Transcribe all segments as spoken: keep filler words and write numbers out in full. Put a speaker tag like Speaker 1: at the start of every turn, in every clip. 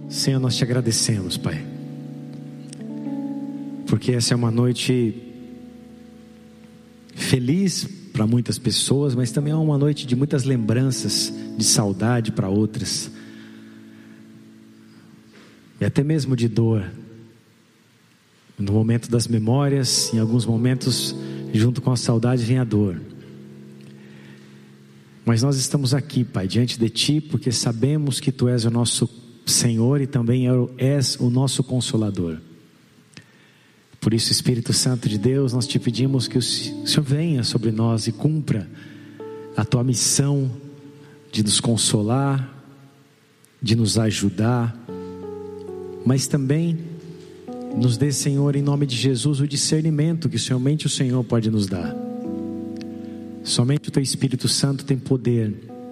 Speaker 1: Senhor, nós te agradecemos, Pai, porque essa é uma noite feliz para muitas pessoas, mas também é uma noite de muitas lembranças, de saudade para outras, e até mesmo de dor. No momento das memórias, em alguns momentos, junto com a saudade vem a dor. Mas nós estamos aqui, Pai, diante de Ti, porque sabemos que Tu és o nosso Senhor e também és o nosso Consolador. Por isso, Espírito Santo de Deus, nós te pedimos que o Senhor venha sobre nós e cumpra a Tua missão de nos consolar, de nos ajudar, mas também nos dê, Senhor, em nome de Jesus, o discernimento que somente o Senhor pode nos dar. Somente o Teu Espírito Santo tem poder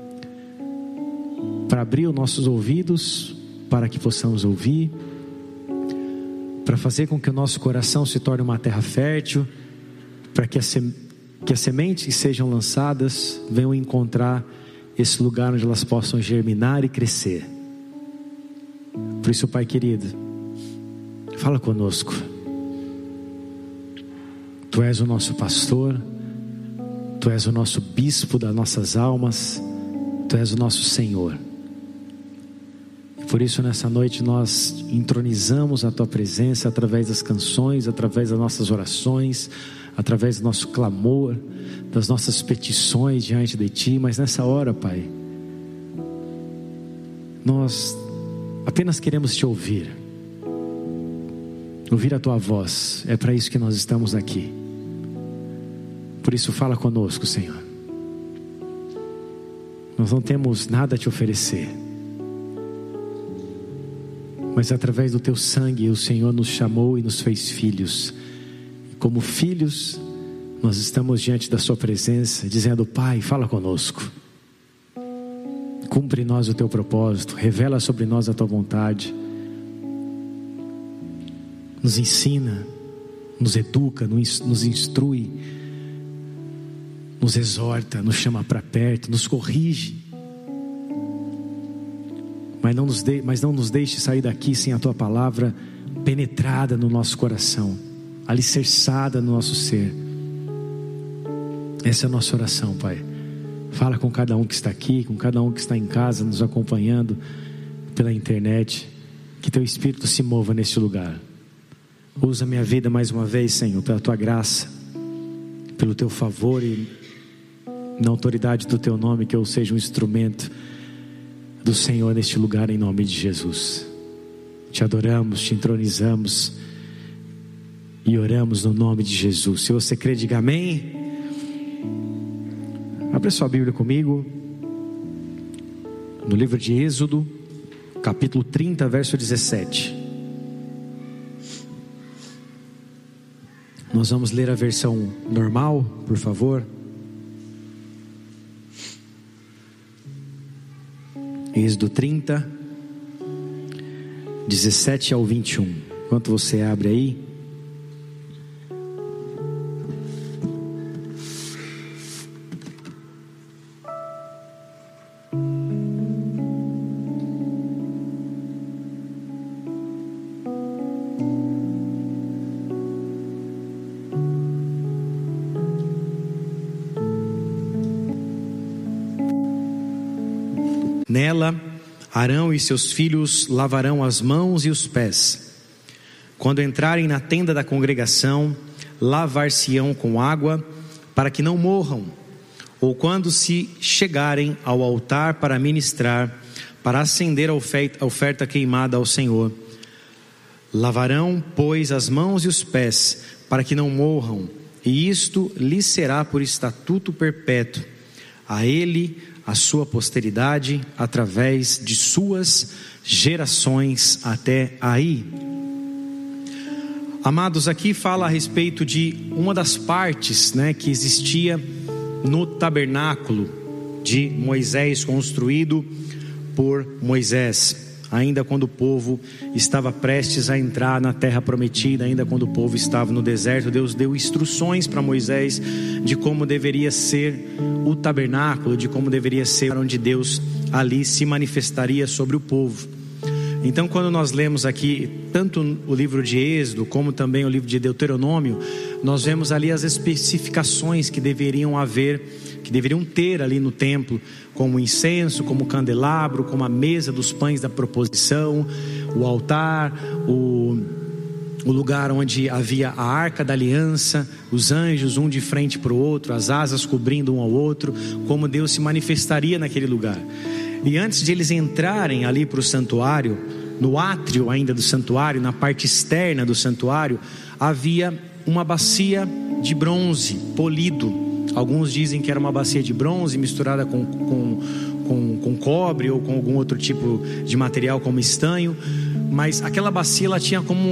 Speaker 1: para abrir os nossos ouvidos, para que possamos ouvir, para fazer com que o nosso coração se torne uma terra fértil, para que, sem, que as sementes que sejam lançadas venham encontrar esse lugar onde elas possam germinar e crescer. Por isso, Pai querido, fala conosco. Tu és o nosso pastor, Tu és o nosso bispo das nossas almas, Tu és o nosso Senhor. Por isso, nessa noite nós entronizamos a Tua presença através das canções, através das nossas orações, através do nosso clamor, das nossas petições diante de Ti. Mas nessa hora, Pai, nós apenas queremos Te ouvir, ouvir a Tua voz. É para isso que nós estamos aqui. Por isso, fala conosco, Senhor. Nós não temos nada a Te oferecer, mas através do Teu sangue o Senhor nos chamou e nos fez filhos. E como filhos, nós estamos diante da Sua presença, dizendo: Pai, fala conosco. Cumpre em nós o Teu propósito, revela sobre nós a Tua vontade. Nos ensina, nos educa, nos instrui, nos exorta, nos chama para perto, nos corrige. Mas não, nos de, mas não nos deixe sair daqui sem a Tua palavra penetrada no nosso coração, alicerçada no nosso ser. Essa é a nossa oração, Pai. Fala com cada um que está aqui, com cada um que está em casa, nos acompanhando pela internet. Que Teu Espírito se mova neste lugar. Usa minha vida mais uma vez, Senhor, pela Tua graça, pelo Teu favor e na autoridade do Teu nome, que eu seja um instrumento do Senhor neste lugar, em nome de Jesus. Te adoramos, Te entronizamos e oramos no nome de Jesus. Se você crê, diga amém. Abra sua Bíblia comigo no livro de Êxodo, capítulo trinta, verso dezessete. Nós vamos ler a versão normal, por favor. Êxodo trinta, dezessete ao vinte e um. Enquanto você abre aí, nela, Arão e seus filhos lavarão as mãos e os pés. Quando entrarem na tenda da congregação, lavar-se-ão com água, para que não morram. Ou quando se chegarem ao altar para ministrar, para acender a oferta queimada ao Senhor, lavarão, pois, as mãos e os pés, para que não morram, e isto lhes será por estatuto perpétuo, a ele, a sua posteridade, através de suas gerações até aí. Amados, aqui fala a respeito de uma das partes, né, que existia no tabernáculo de Moisés, construído por Moisés, ainda quando o povo estava prestes a entrar na terra prometida, ainda quando o povo estava no deserto. Deus deu instruções para Moisés de como deveria ser o tabernáculo, de como deveria ser onde Deus ali se manifestaria sobre o povo. Então, quando nós lemos aqui tanto o livro de Êxodo como também o livro de Deuteronômio, nós vemos ali as especificações que deveriam haver, que deveriam ter ali no templo, como o incenso, como o candelabro, como a mesa dos pães da proposição, o altar, o, o lugar onde havia a arca da aliança, os anjos um de frente para o outro, as asas cobrindo um ao outro, como Deus se manifestaria naquele lugar. E antes de eles entrarem ali para o santuário, no átrio ainda do santuário, na parte externa do santuário, havia uma bacia de bronze polido. Alguns dizem que era uma bacia de bronze misturada com, com, com, com cobre ou com algum outro tipo de material como estanho. Mas aquela bacia ela tinha como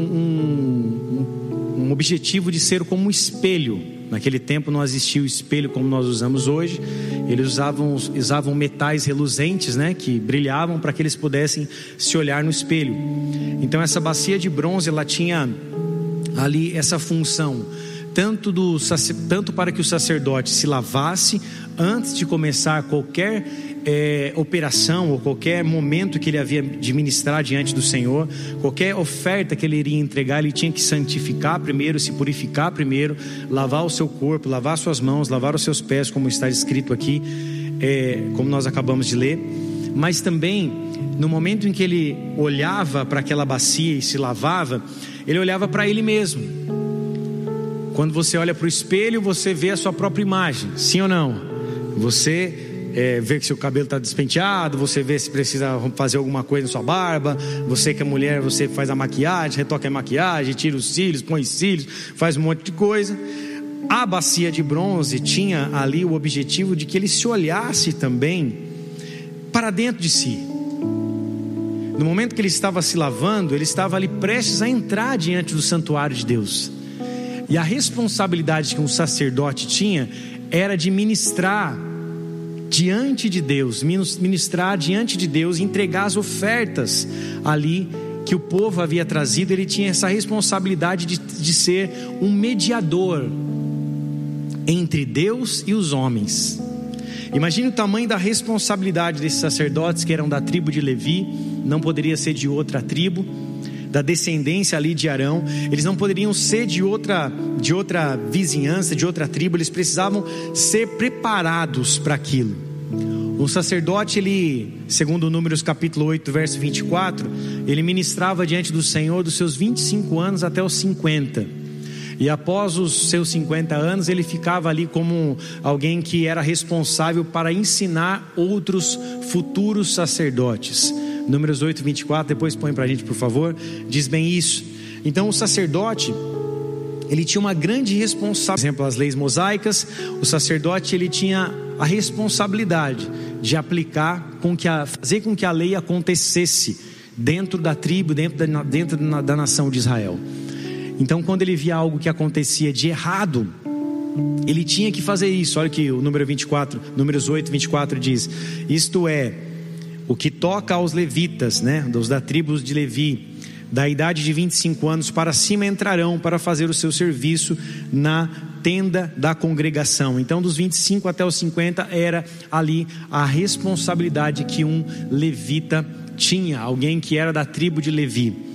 Speaker 1: um, um, um objetivo de ser como um espelho. Naquele tempo não existia o espelho como nós usamos hoje. Eles usavam, usavam metais reluzentes, né, que brilhavam para que eles pudessem se olhar no espelho. Então essa bacia de bronze ela tinha ali essa função, tanto, do, tanto para que o sacerdote se lavasse antes de começar qualquer é, operação ou qualquer momento que ele havia de ministrar diante do Senhor, qualquer oferta que ele iria entregar, ele tinha que santificar primeiro, se purificar primeiro, lavar o seu corpo, lavar suas mãos, lavar os seus pés, como está escrito aqui, é, como nós acabamos de ler. Mas também no momento em que ele olhava para aquela bacia e se lavava, ele olhava para ele mesmo. Quando você olha para o espelho, você vê a sua própria imagem, sim ou não? Você é, vê que seu cabelo está despenteado, você vê se precisa fazer alguma coisa na sua barba. Você que é mulher, você faz a maquiagem, retoca a maquiagem, tira os cílios, põe os cílios, faz um monte de coisa. A bacia de bronze tinha ali o objetivo de que ele se olhasse também para dentro de si. No momento que ele estava se lavando, ele estava ali prestes a entrar diante do santuário de Deus. E a responsabilidade que um sacerdote tinha era de ministrar diante de Deus, ministrar diante de Deus, entregar as ofertas ali que o povo havia trazido. Ele tinha essa responsabilidade de, de ser um mediador entre Deus e os homens. Imagine o tamanho da responsabilidade desses sacerdotes que eram da tribo de Levi, não poderia ser de outra tribo, da descendência ali de Arão. Eles não poderiam ser de outra, de outra vizinhança, de outra tribo. Eles precisavam ser preparados para aquilo. O sacerdote, ele, segundo Números capítulo oito, verso vinte e quatro, ele ministrava diante do Senhor dos seus vinte e cinco anos até os cinquenta. E após os seus cinquenta anos, ele ficava ali como alguém que era responsável para ensinar outros futuros sacerdotes. Números oito, vinte e quatro, depois põe para a gente, por favor. Diz bem isso. Então o sacerdote, ele tinha uma grande responsabilidade. Por exemplo, as leis mosaicas, o sacerdote ele tinha a responsabilidade de aplicar, com que a, fazer com que a lei acontecesse dentro da tribo, dentro da, dentro da nação de Israel. Então quando ele via algo que acontecia de errado, ele tinha que fazer isso. Olha que o número vinte e quatro, Números oito, vinte e quatro diz: isto é, o que toca aos levitas, né, dos da tribo de Levi, da idade de vinte e cinco anos para cima, entrarão para fazer o seu serviço na tenda da congregação. Então dos vinte e cinco até os cinquenta era ali a responsabilidade que um levita tinha, alguém que era da tribo de Levi.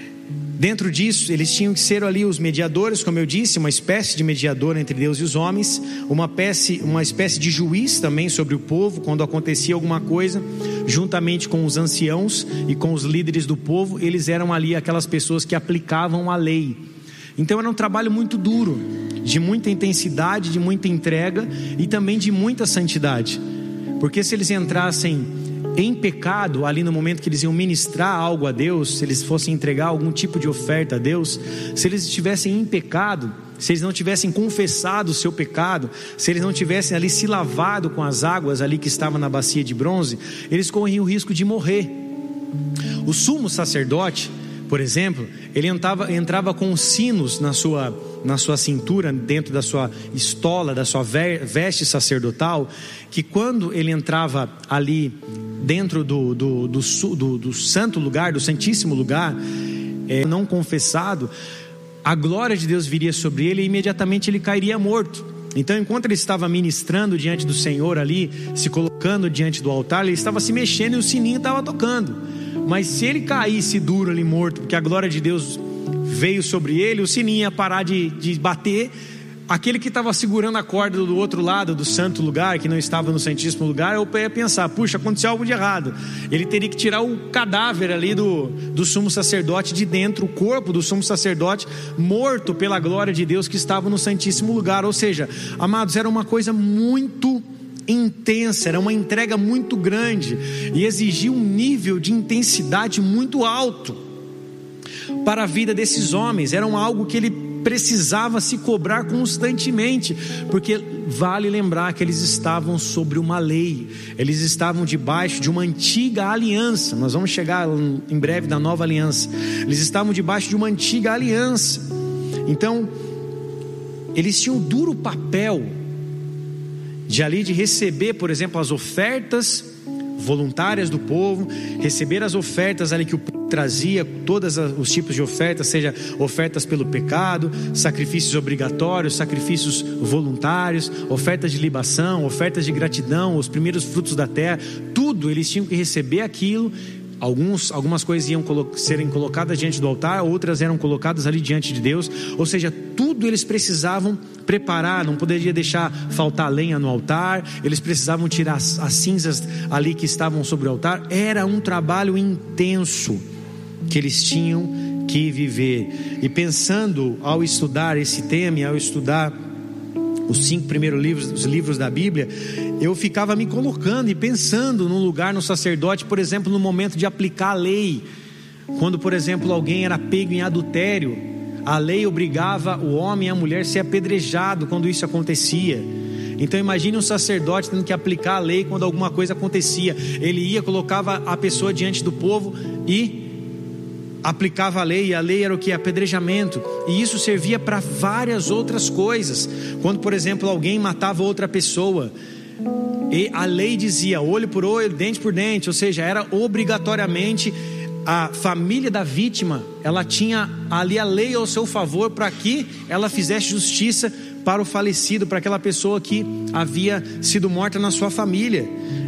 Speaker 1: Dentro disso, eles tinham que ser ali os mediadores, como eu disse, uma espécie de mediador entre Deus e os homens, uma espécie, uma espécie de juiz também sobre o povo, quando acontecia alguma coisa, juntamente com os anciãos e com os líderes do povo. Eles eram ali aquelas pessoas que aplicavam a lei. Então era um trabalho muito duro, de muita intensidade, de muita entrega e também de muita santidade, porque se eles entrassem em pecado, ali no momento que eles iam ministrar algo a Deus, se eles fossem entregar algum tipo de oferta a Deus, se eles estivessem em pecado, se eles não tivessem confessado o seu pecado, se eles não tivessem ali se lavado com as águas ali que estavam na bacia de bronze, eles corriam o risco de morrer. O sumo sacerdote, por exemplo, ele entrava, entrava com sinos na sua, na sua cintura, dentro da sua estola, da sua veste sacerdotal, que quando ele entrava ali dentro do, do, do, do, do santo lugar, do santíssimo lugar, é, não confessado, a glória de Deus viria sobre ele e imediatamente ele cairia morto. Então enquanto ele estava ministrando diante do Senhor ali, se colocando diante do altar, ele estava se mexendo e o sininho estava tocando. mas se ele caísse duro ali morto, porque a glória de Deus veio sobre ele, o sininho ia parar de, de bater. Aquele que estava segurando a corda do outro lado do santo lugar, que não estava no santíssimo lugar, eu ia pensar, puxa, aconteceu algo de errado. Ele teria que tirar o cadáver ali do, do sumo sacerdote de dentro, o corpo do sumo sacerdote morto pela glória de Deus que estava no santíssimo lugar. Ou seja, amados, era uma coisa muito intensa, era uma entrega muito grande e exigia um nível de intensidade muito alto para a vida desses homens. Era algo que ele precisava se cobrar constantemente, porque vale lembrar que eles estavam sobre uma lei, eles estavam debaixo de uma antiga aliança. Nós vamos chegar em breve na nova aliança. Eles estavam debaixo de uma antiga aliança, então eles tinham um duro papel de ali de receber, por exemplo, as ofertas voluntárias do povo, receber as ofertas ali que o povo trazia, todos os tipos de ofertas, seja ofertas pelo pecado, sacrifícios obrigatórios, sacrifícios voluntários, ofertas de libação, ofertas de gratidão, os primeiros frutos da terra, tudo eles tinham que receber aquilo. Alguns, algumas coisas iam colo- serem colocadas diante do altar, outras eram colocadas ali diante de Deus. Ou seja, tudo eles precisavam preparar, não poderia deixar faltar lenha no altar, eles precisavam tirar as, as cinzas ali que estavam sobre o altar. Era um trabalho intenso que eles tinham que viver. E pensando ao estudar esse tema e ao estudar os cinco primeiros livros, os livros da Bíblia, eu ficava me colocando e pensando no lugar, no sacerdote, por exemplo, no momento de aplicar a lei. Quando, por exemplo, alguém era pego em adultério, a lei obrigava o homem e a mulher a ser apedrejado quando isso acontecia. Então imagine um sacerdote tendo que aplicar a lei quando alguma coisa acontecia. Ele ia, colocava a pessoa diante do povo e aplicava a lei, e a lei era o que? Apedrejamento. E isso servia para várias outras coisas. Quando, por exemplo, alguém matava outra pessoa, e a lei dizia olho por olho, dente por dente, ou seja, era obrigatoriamente a família da vítima, ela tinha ali a lei ao seu favor para que ela fizesse justiça para o falecido, para aquela pessoa que havia sido morta na sua família.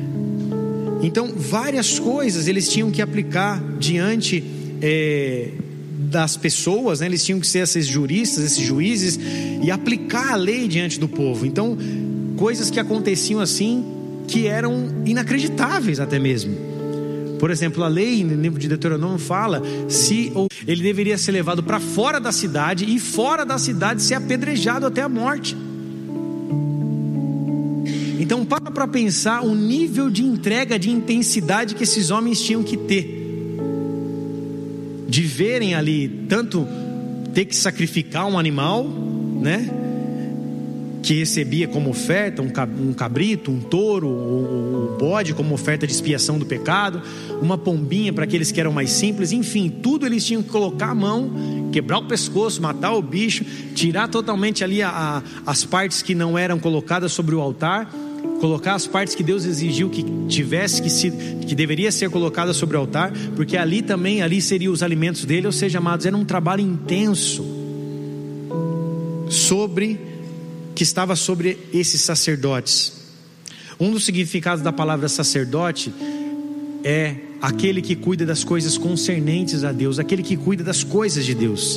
Speaker 1: Então várias coisas eles tinham que aplicar diante É, das pessoas, né? Eles tinham que ser esses juristas, esses juízes, e aplicar a lei diante do povo. Então, coisas que aconteciam assim, que eram inacreditáveis até mesmo. Por exemplo, a lei no livro de Deuteronômio fala se ele deveria ser levado para fora da cidade, e fora da cidade ser apedrejado até a morte. Então para para pensar o nível de entrega, de intensidade que esses homens tinham que ter, de verem ali, tanto ter que sacrificar um animal, né, que recebia como oferta, um cabrito, um touro, um bode como oferta de expiação do pecado, uma pombinha para aqueles que eram mais simples, enfim, tudo eles tinham que colocar a mão, quebrar o pescoço, matar o bicho, tirar totalmente ali a, a, as partes que não eram colocadas sobre o altar, colocar as partes que Deus exigiu que tivesse que, se, que deveria ser colocada sobre o altar, porque ali também, ali seriam os alimentos dele. Ou seja, amados, era um trabalho intenso sobre, que estava sobre esses sacerdotes. Um dos significados da palavra sacerdote é aquele que cuida das coisas concernentes a Deus, aquele que cuida das coisas de Deus.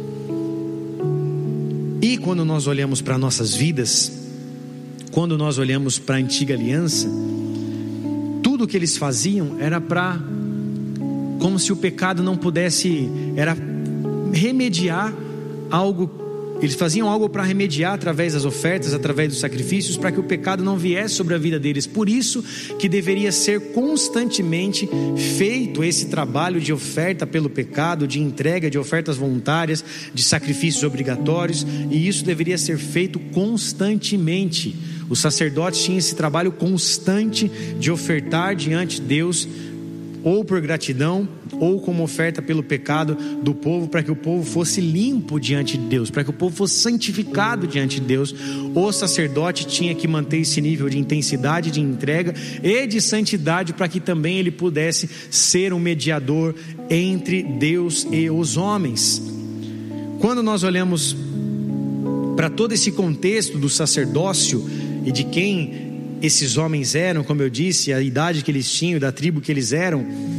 Speaker 1: E quando nós olhamos para nossas vidas, quando nós olhamos para a antiga aliança, tudo que eles faziam era para, como se o pecado não pudesse, era remediar algo. Eles faziam algo para remediar através das ofertas, através dos sacrifícios, para que o pecado não viesse sobre a vida deles. Por isso que deveria ser constantemente feito esse trabalho de oferta pelo pecado, de entrega de ofertas voluntárias, de sacrifícios obrigatórios, e isso deveria ser feito constantemente. Os sacerdotes tinham esse trabalho constante de ofertar diante de Deus, ou por gratidão, ou como oferta pelo pecado do povo, para que o povo fosse limpo diante de Deus, para que o povo fosse santificado diante de Deus. O sacerdote tinha que manter esse nível de intensidade, de entrega e de santidade, para que também ele pudesse ser um mediador entre Deus e os homens. Quando nós olhamos para todo esse contexto do sacerdócio e de quem esses homens eram, como eu disse, a idade que eles tinham, da tribo que eles eram,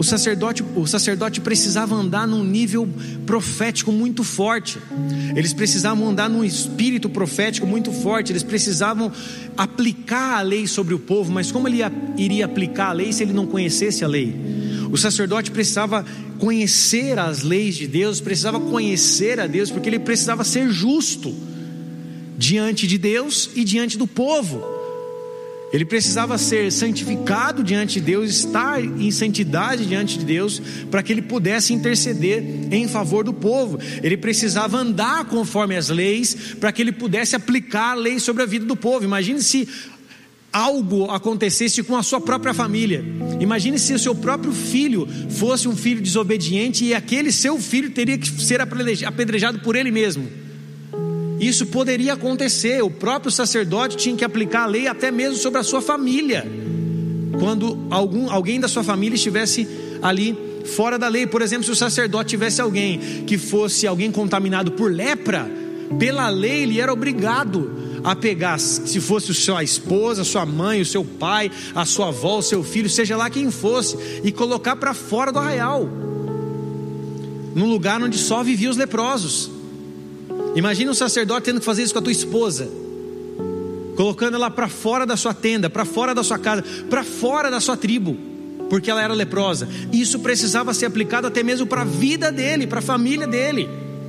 Speaker 1: O sacerdote, o sacerdote precisava andar num nível profético muito forte. Eles precisavam andar num espírito profético muito forte. Eles precisavam aplicar a lei sobre o povo. Mas como ele ia, iria aplicar a lei se ele não conhecesse a lei? O sacerdote precisava conhecer as leis de Deus, precisava conhecer a Deus, porque ele precisava ser justo diante de Deus e diante do povo. Ele precisava ser santificado diante de Deus, estar em santidade diante de Deus, para que ele pudesse interceder em favor do povo. Ele precisava andar conforme as leis, para que ele pudesse aplicar a lei sobre a vida do povo. Imagine se algo acontecesse com a sua própria família. Imagine se o seu próprio filho fosse um filho desobediente, e aquele seu filho teria que ser apedrejado por ele mesmo. Isso poderia acontecer. O próprio sacerdote tinha que aplicar a lei até mesmo sobre a sua família, quando algum, alguém da sua família estivesse ali fora da lei. Por exemplo, se o sacerdote tivesse alguém que fosse alguém contaminado por lepra, pela lei ele era obrigado a pegar, se fosse a sua esposa, a sua mãe, o seu pai, a sua avó, o seu filho, seja lá quem fosse, e colocar para fora do arraial, num lugar onde só viviam os leprosos. Imagina um sacerdote tendo que fazer isso com a tua esposa, colocando ela para fora da sua tenda, para fora da sua casa, para fora da sua tribo, porque ela era leprosa. Isso precisava ser aplicado até mesmo para a vida dele, para a família dele.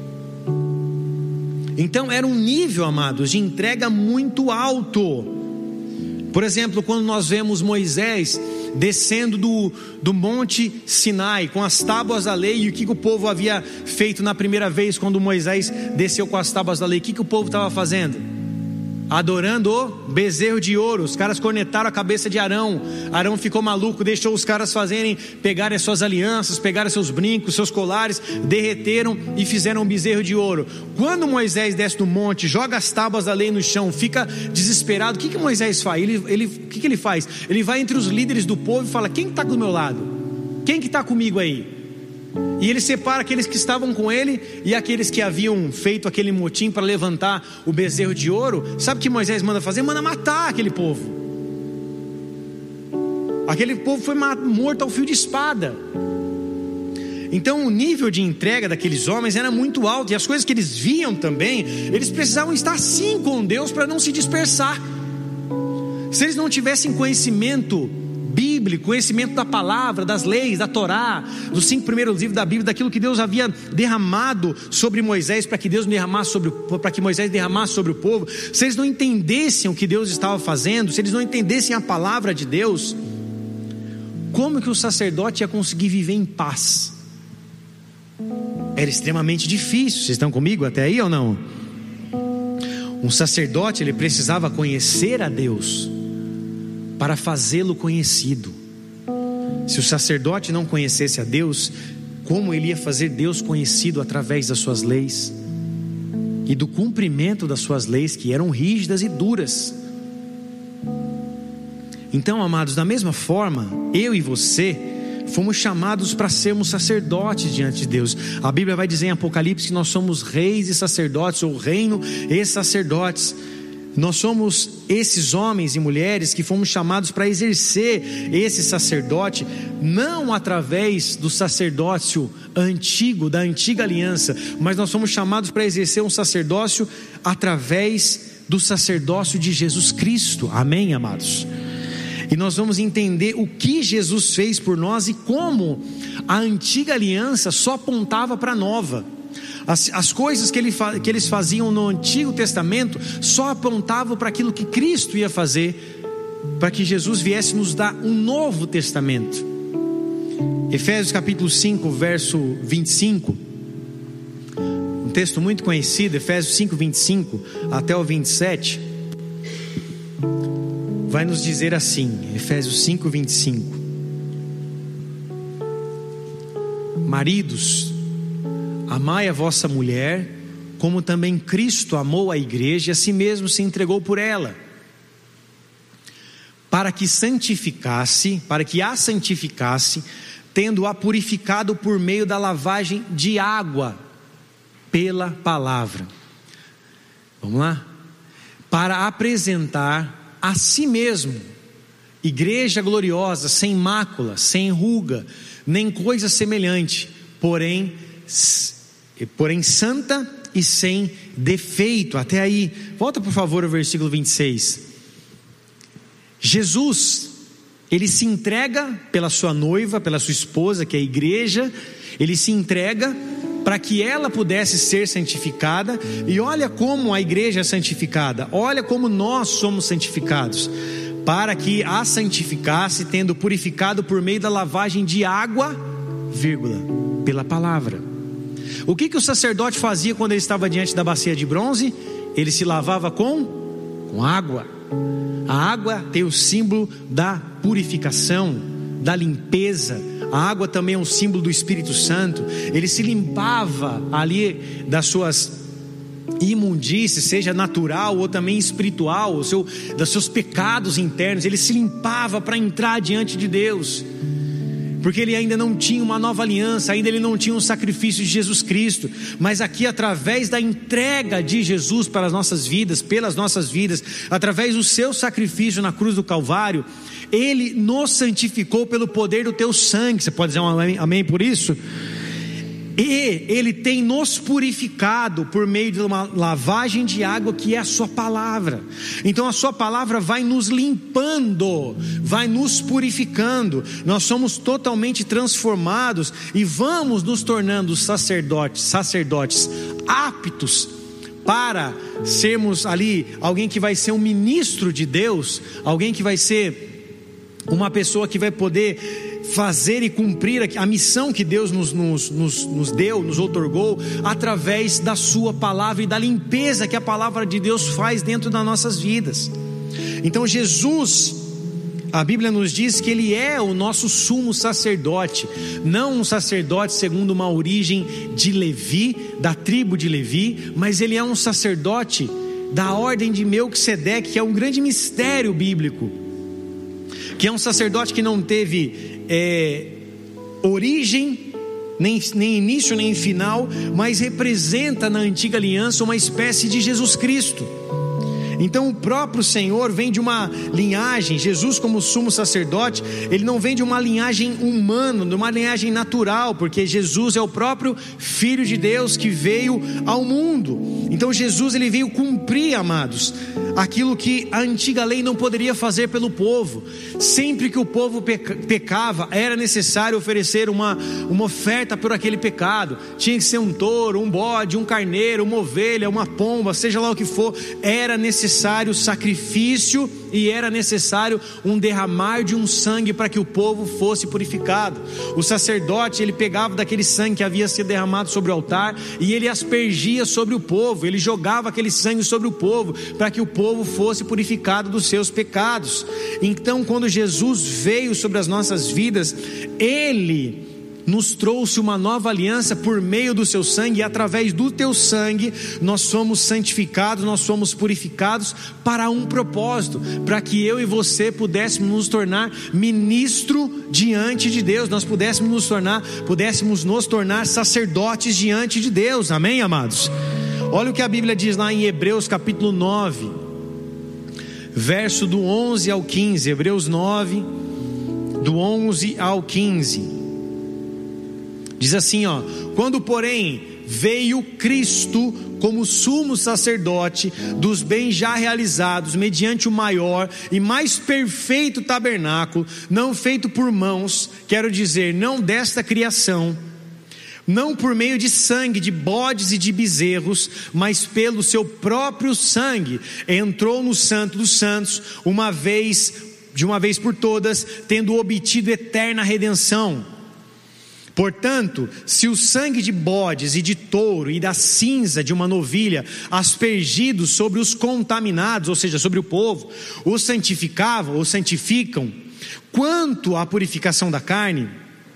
Speaker 1: Então era um nível, amados, de entrega muito alto. Por exemplo, quando nós vemos Moisés descendo do, do monte Sinai com as tábuas da lei, e o que, que o povo havia feito na primeira vez quando Moisés desceu com as tábuas da lei? O que, que o povo estava fazendo? Adorando o bezerro de ouro. Os caras cornetaram a cabeça de Arão. Arão ficou maluco, deixou os caras fazerem, pegarem as suas alianças, pegarem seus brincos, seus colares, derreteram e fizeram um bezerro de ouro. Quando Moisés desce do monte, joga as tábuas da lei no chão, fica desesperado, o que, que Moisés faz? Ele, ele, o que, que ele faz? Ele vai entre os líderes do povo e fala: quem está do meu lado? Quem que está comigo aí? E ele separa aqueles que estavam com ele e aqueles que haviam feito aquele motim para levantar o bezerro de ouro. Sabe o que Moisés manda fazer? Manda matar aquele povo. Aquele povo foi morto ao fio de espada. Então o nível de entrega daqueles homens era muito alto, e as coisas que eles viam também, eles precisavam estar sim com Deus para não se dispersar. Se eles não tivessem conhecimento bíblico, conhecimento da palavra, das leis, da Torá, dos cinco primeiros livros da Bíblia, daquilo que Deus havia derramado sobre Moisés, para que Deus derramasse sobre, para que Moisés derramasse sobre o povo, se eles não entendessem o que Deus estava fazendo, se eles não entendessem a palavra de Deus, como que o sacerdote ia conseguir viver em paz? Era extremamente difícil. Vocês estão comigo até aí ou não? Um sacerdote, ele precisava conhecer a Deus para fazê-lo conhecido. Se o sacerdote não conhecesse a Deus, como ele ia fazer Deus conhecido? Através das suas leis e do cumprimento das suas leis, que eram rígidas e duras. Então, amados, da mesma forma, eu e você fomos chamados para sermos sacerdotes diante de Deus. A Bíblia vai dizer em Apocalipse que nós somos reis e sacerdotes, ou reino e sacerdotes. Nós somos esses homens e mulheres que fomos chamados para exercer esse sacerdote, não através do sacerdócio antigo, da antiga aliança, mas nós somos chamados para exercer um sacerdócio através do sacerdócio de Jesus Cristo. Amém, amados? E nós vamos entender o que Jesus fez por nós e como a antiga aliança só apontava para a nova. As, as coisas que, ele, que eles faziam no Antigo Testamento só apontavam para aquilo que Cristo ia fazer, para que Jesus viesse nos dar um novo testamento. Efésios capítulo cinco, verso vinte e cinco, um texto muito conhecido, Efésios cinco, vinte e cinco até o vinte e sete, vai nos dizer assim, Efésios cinco, vinte e cinco: maridos, amai a vossa mulher, como também Cristo amou a igreja e a si mesmo se entregou por ela, para que santificasse, para que a santificasse, tendo-a purificado por meio da lavagem de água, pela palavra. Vamos lá? Para apresentar a si mesmo igreja gloriosa, sem mácula, sem ruga, nem coisa semelhante, porém, porém santa e sem defeito. Até aí, volta por favor ao versículo vinte e seis. Jesus, ele se entrega pela sua noiva, pela sua esposa, que é a igreja, ele se entrega para que ela pudesse ser santificada. E olha como a igreja é santificada, olha como nós somos santificados, para que a santificasse, tendo purificado por meio da lavagem de água, vírgula, pela palavra. O que que o sacerdote fazia quando ele estava diante da bacia de bronze? Ele se lavava com, com água. A água tem o símbolo da purificação, da limpeza. A água também é um símbolo do Espírito Santo. Ele se limpava ali das suas imundícies, seja natural ou também espiritual, o seu, dos seus pecados internos. Ele se limpava para entrar diante de Deus, porque ele ainda não tinha uma nova aliança, ainda ele não tinha um sacrifício de Jesus Cristo. Mas aqui, através da entrega de Jesus para as nossas vidas, pelas nossas vidas, através do seu sacrifício na cruz do Calvário, ele nos santificou pelo poder do teu sangue. Você pode dizer um amém, amém por isso? E ele tem nos purificado por meio de uma lavagem de água, que é a sua palavra. Então a sua palavra vai nos limpando, vai nos purificando. Nós somos totalmente transformados e vamos nos tornando sacerdotes, sacerdotes aptos para sermos ali alguém que vai ser um ministro de Deus, alguém que vai ser uma pessoa que vai poder fazer e cumprir a missão que Deus nos, nos, nos, nos deu, nos outorgou, através da sua palavra e da limpeza que a palavra de Deus faz dentro das nossas vidas. Então Jesus, a Bíblia nos diz que ele é o nosso sumo sacerdote, não um sacerdote segundo uma origem de Levi, da tribo de Levi, mas ele é um sacerdote da ordem de Melquisedeque, que é um grande mistério bíblico, que é um sacerdote que não teve é, origem, nem, nem início nem final, mas representa na antiga aliança uma espécie de Jesus Cristo. Então o próprio Senhor vem de uma linhagem, Jesus como sumo sacerdote, ele não vem de uma linhagem humana, de uma linhagem natural, porque Jesus é o próprio Filho de Deus que veio ao mundo. Então Jesus, ele veio cumprir, amados, aquilo que a antiga lei não poderia fazer pelo povo. Sempre que o povo peca, pecava, era necessário oferecer uma, uma oferta por aquele pecado. Tinha que ser um touro, um bode, um carneiro, uma ovelha, uma pomba, seja lá o que for. Era necessário sacrifício e era necessário um derramar de um sangue para que o povo fosse purificado. O sacerdote, ele pegava daquele sangue que havia sido derramado sobre o altar e ele aspergia sobre o povo, ele jogava aquele sangue sobre o povo para que o povo fosse purificado dos seus pecados. Então, quando Jesus veio sobre as nossas vidas, ele nos trouxe uma nova aliança por meio do seu sangue, e através do teu sangue nós somos santificados, nós somos purificados para um propósito, para que eu e você pudéssemos nos tornar ministro diante de Deus, nós pudéssemos nos tornar, pudéssemos nos tornar sacerdotes diante de Deus. Amém, amados? Olha o que a Bíblia diz lá em Hebreus capítulo nove, verso do onze ao quinze. Hebreus nove, do onze ao quinze. Diz assim, ó: quando porém veio Cristo como sumo sacerdote dos bens já realizados, mediante o maior e mais perfeito tabernáculo, não feito por mãos, quero dizer, não desta criação, não por meio de sangue de bodes e de bezerros, mas pelo seu próprio sangue, entrou no Santo dos Santos, uma vez, de uma vez por todas, tendo obtido eterna redenção. Portanto, se o sangue de bodes e de touro e da cinza de uma novilha, aspergidos sobre os contaminados, ou seja, sobre o povo, os santificavam ou santificam, quanto à purificação da carne,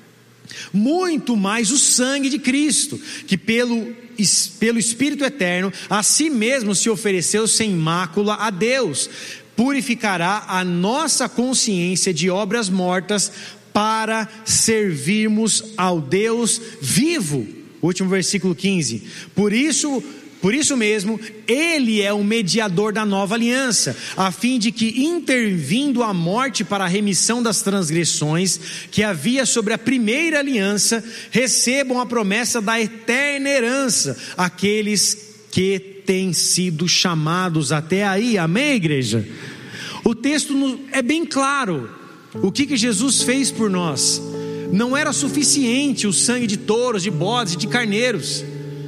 Speaker 1: muito mais o sangue de Cristo, que pelo, pelo Espírito eterno a si mesmo se ofereceu sem mácula a Deus, purificará a nossa consciência de obras mortas, para servirmos ao Deus vivo. Último versículo quinze. Por isso Por isso mesmo, ele é o mediador da nova aliança, a fim de que, intervindo a morte para a remissão das transgressões que havia sobre a primeira aliança, recebam a promessa da eterna herança, aqueles que têm sido chamados até aí. Amém, igreja? O texto é bem claro. O que que Jesus fez por nós? Não era suficiente o sangue de touros, de bodes e de carneiros,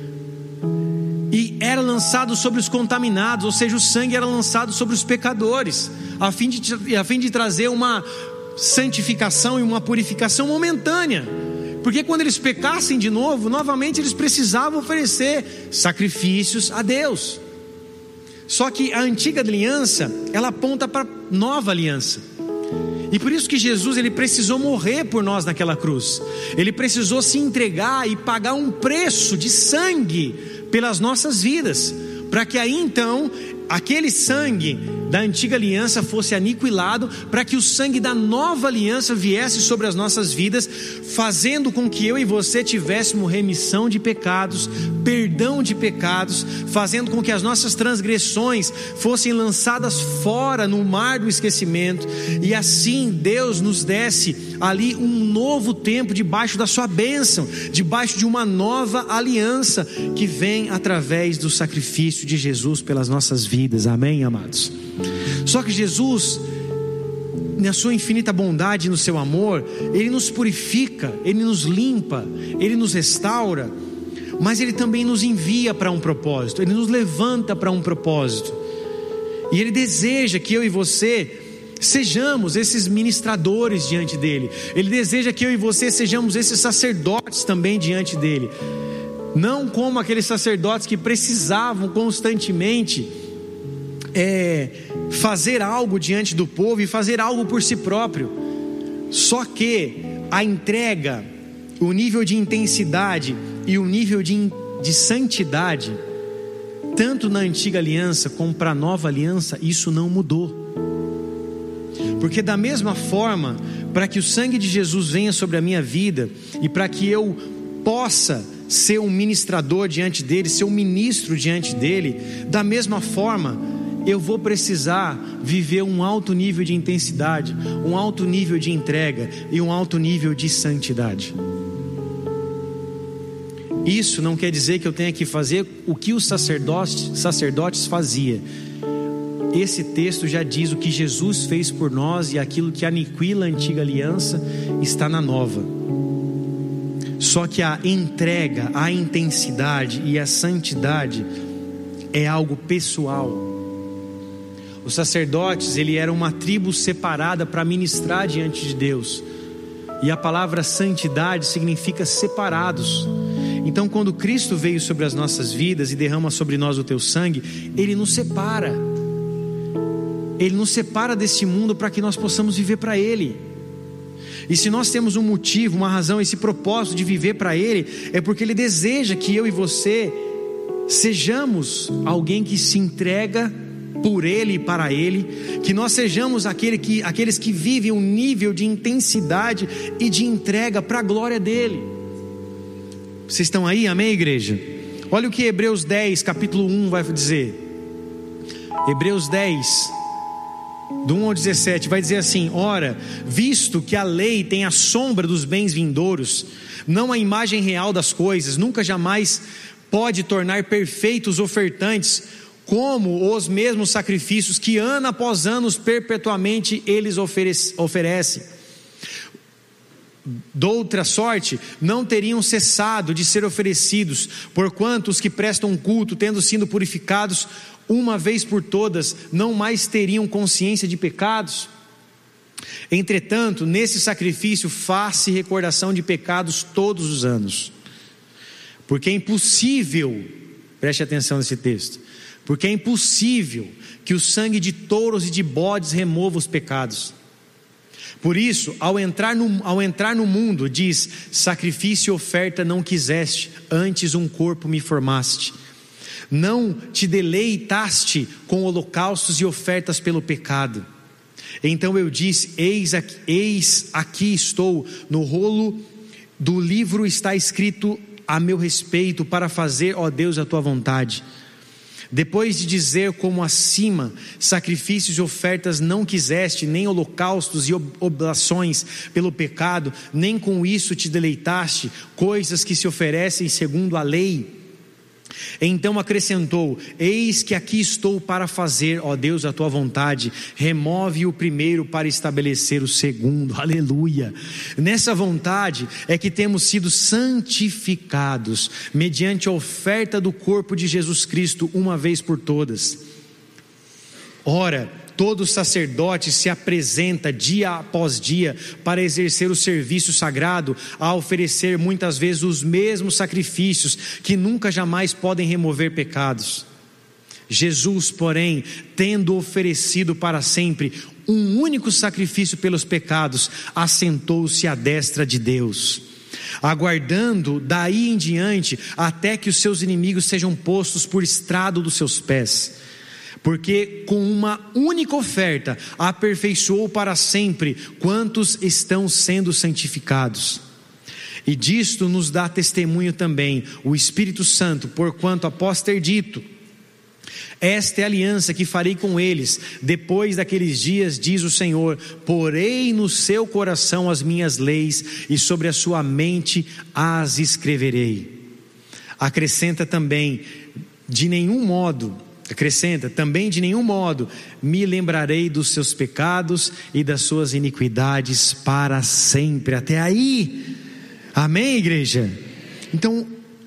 Speaker 1: e era lançado sobre os contaminados, ou seja, o sangue era lançado sobre os pecadores, a fim de, a fim de trazer uma santificação e uma purificação momentânea, porque quando eles pecassem de novo, novamente eles precisavam oferecer sacrifícios a Deus. Só que a antiga aliança, ela aponta para a nova aliança, e por isso que Jesus, ele precisou morrer por nós naquela cruz. Ele precisou se entregar e pagar um preço de sangue pelas nossas vidas, para que aí então aquele sangue da antiga aliança fosse aniquilado, para que o sangue da nova aliança viesse sobre as nossas vidas, fazendo com que eu e você tivéssemos remissão de pecados, perdão de pecados, fazendo com que as nossas transgressões fossem lançadas fora no mar do esquecimento, e assim Deus nos desse ali um novo tempo debaixo da sua bênção, debaixo de uma nova aliança que vem através do sacrifício de Jesus pelas nossas vidas. Amém, amados? Só que Jesus, na sua infinita bondade e no seu amor, Ele nos purifica, Ele nos limpa, Ele nos restaura, mas Ele também nos envia para um propósito, Ele nos levanta para um propósito, e Ele deseja que eu e você sejamos esses ministradores diante dEle. Ele deseja que eu e você sejamos esses sacerdotes também diante dEle, não como aqueles sacerdotes que precisavam constantemente É, fazer algo diante do povo e fazer algo por si próprio. Só que a entrega, o nível de intensidade e o nível de, de santidade, tanto na antiga aliança como para a nova aliança, isso não mudou. Porque da mesma forma, para que o sangue de Jesus venha sobre a minha vida e para que eu possa ser um ministrador diante dele, ser um ministro diante dele, da mesma forma eu vou precisar viver um alto nível de intensidade, um alto nível de entrega e um alto nível de santidade. Isso não quer dizer que eu tenha que fazer o que os sacerdotes, sacerdotes faziam. Esse texto já diz o que Jesus fez por nós, e aquilo que aniquila a antiga aliança está na nova. Só que a entrega, a intensidade e a santidade é algo pessoal. Os sacerdotes, ele era uma tribo separada para ministrar diante de Deus, e a palavra santidade significa separados. Então quando Cristo veio sobre as nossas vidas e derrama sobre nós o teu sangue, Ele nos separa, Ele nos separa deste mundo para que nós possamos viver para Ele. E se nós temos um motivo, uma razão, esse propósito de viver para Ele, é porque Ele deseja que eu e você sejamos alguém que se entrega por Ele e para Ele, que nós sejamos aquele que, aqueles que vivem um nível de intensidade e de entrega para a glória dEle. Vocês estão aí, amém, igreja? Olha o que Hebreus dez, capítulo um vai dizer. Hebreus dez, do um ao dezessete, vai dizer assim: ora, visto que a lei tem a sombra dos bens vindouros, não a imagem real das coisas, nunca jamais pode tornar perfeitos os ofertantes, como os mesmos sacrifícios que ano após ano perpetuamente eles oferecem. Doutra sorte, não teriam cessado de ser oferecidos, porquanto os que prestam culto, tendo sido purificados uma vez por todas, não mais teriam consciência de pecados. Entretanto, nesse sacrifício faz-se recordação de pecados todos os anos, porque é impossível, preste atenção nesse texto, porque é impossível que o sangue de touros e de bodes remova os pecados. Por isso, ao entrar no, ao entrar no mundo, diz: sacrifício e oferta não quiseste, antes um corpo me formaste. Não te deleitaste com holocaustos e ofertas pelo pecado. Então eu disse: eis aqui, eis aqui estou, no rolo do livro está escrito a meu respeito para fazer, ó Deus, a tua vontade. Depois de dizer como acima, sacrifícios e ofertas não quiseste, nem holocaustos e oblações pelo pecado, nem com isso te deleitaste, coisas que se oferecem segundo a lei. Então acrescentou: eis que aqui estou para fazer, ó Deus, a tua vontade. Remove o primeiro para estabelecer o segundo. Aleluia. Nessa vontade é que temos sido santificados mediante a oferta do corpo de Jesus Cristo uma vez por todas. Ora, todo sacerdote se apresenta dia após dia para exercer o serviço sagrado, a oferecer muitas vezes os mesmos sacrifícios que nunca jamais podem remover pecados. Jesus, porém, tendo oferecido para sempre um único sacrifício pelos pecados, assentou-se à destra de Deus, aguardando daí em diante até que os seus inimigos sejam postos por estrado dos seus pés. Porque com uma única oferta aperfeiçoou para sempre quantos estão sendo santificados. E disto nos dá testemunho também o Espírito Santo, porquanto após ter dito: esta é a aliança que farei com eles depois daqueles dias, diz o Senhor, porei no seu coração as minhas leis e sobre a sua mente as escreverei. Acrescenta também, de nenhum modo Acrescenta, também de nenhum modo me lembrarei dos seus pecados e das suas iniquidades para sempre. Até aí, amém, igreja? Então,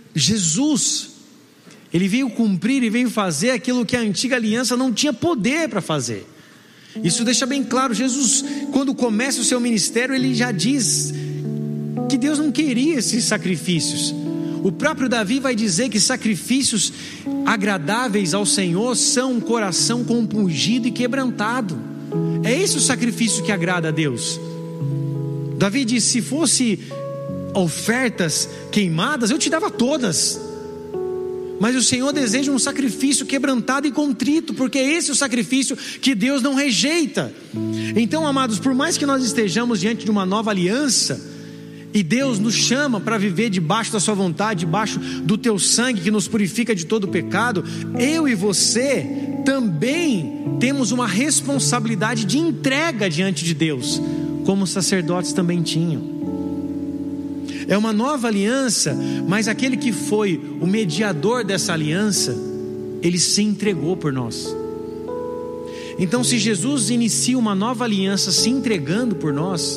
Speaker 1: Jesus, Ele veio cumprir e veio fazer aquilo que a antiga aliança não tinha poder para fazer. Isso deixa bem claro. Jesus, quando começa o seu ministério, Ele já diz que Deus não queria esses sacrifícios. O próprio Davi vai dizer que sacrifícios agradáveis ao Senhor são um coração compungido e quebrantado. É esse o sacrifício que agrada a Deus. Davi diz: se fosse ofertas queimadas, eu te dava todas. Mas o Senhor deseja um sacrifício quebrantado e contrito, porque esse é o sacrifício que Deus não rejeita. Então, amados, por mais que nós estejamos diante de uma nova aliança, e Deus nos chama para viver debaixo da sua vontade, debaixo do teu sangue que nos purifica de todo o pecado, eu e você também temos uma responsabilidade de entrega diante de Deus, como os sacerdotes também tinham. É uma nova aliança, mas aquele que foi o mediador dessa aliança, ele se entregou por nós. Então, se Jesus inicia uma nova aliança se entregando por nós,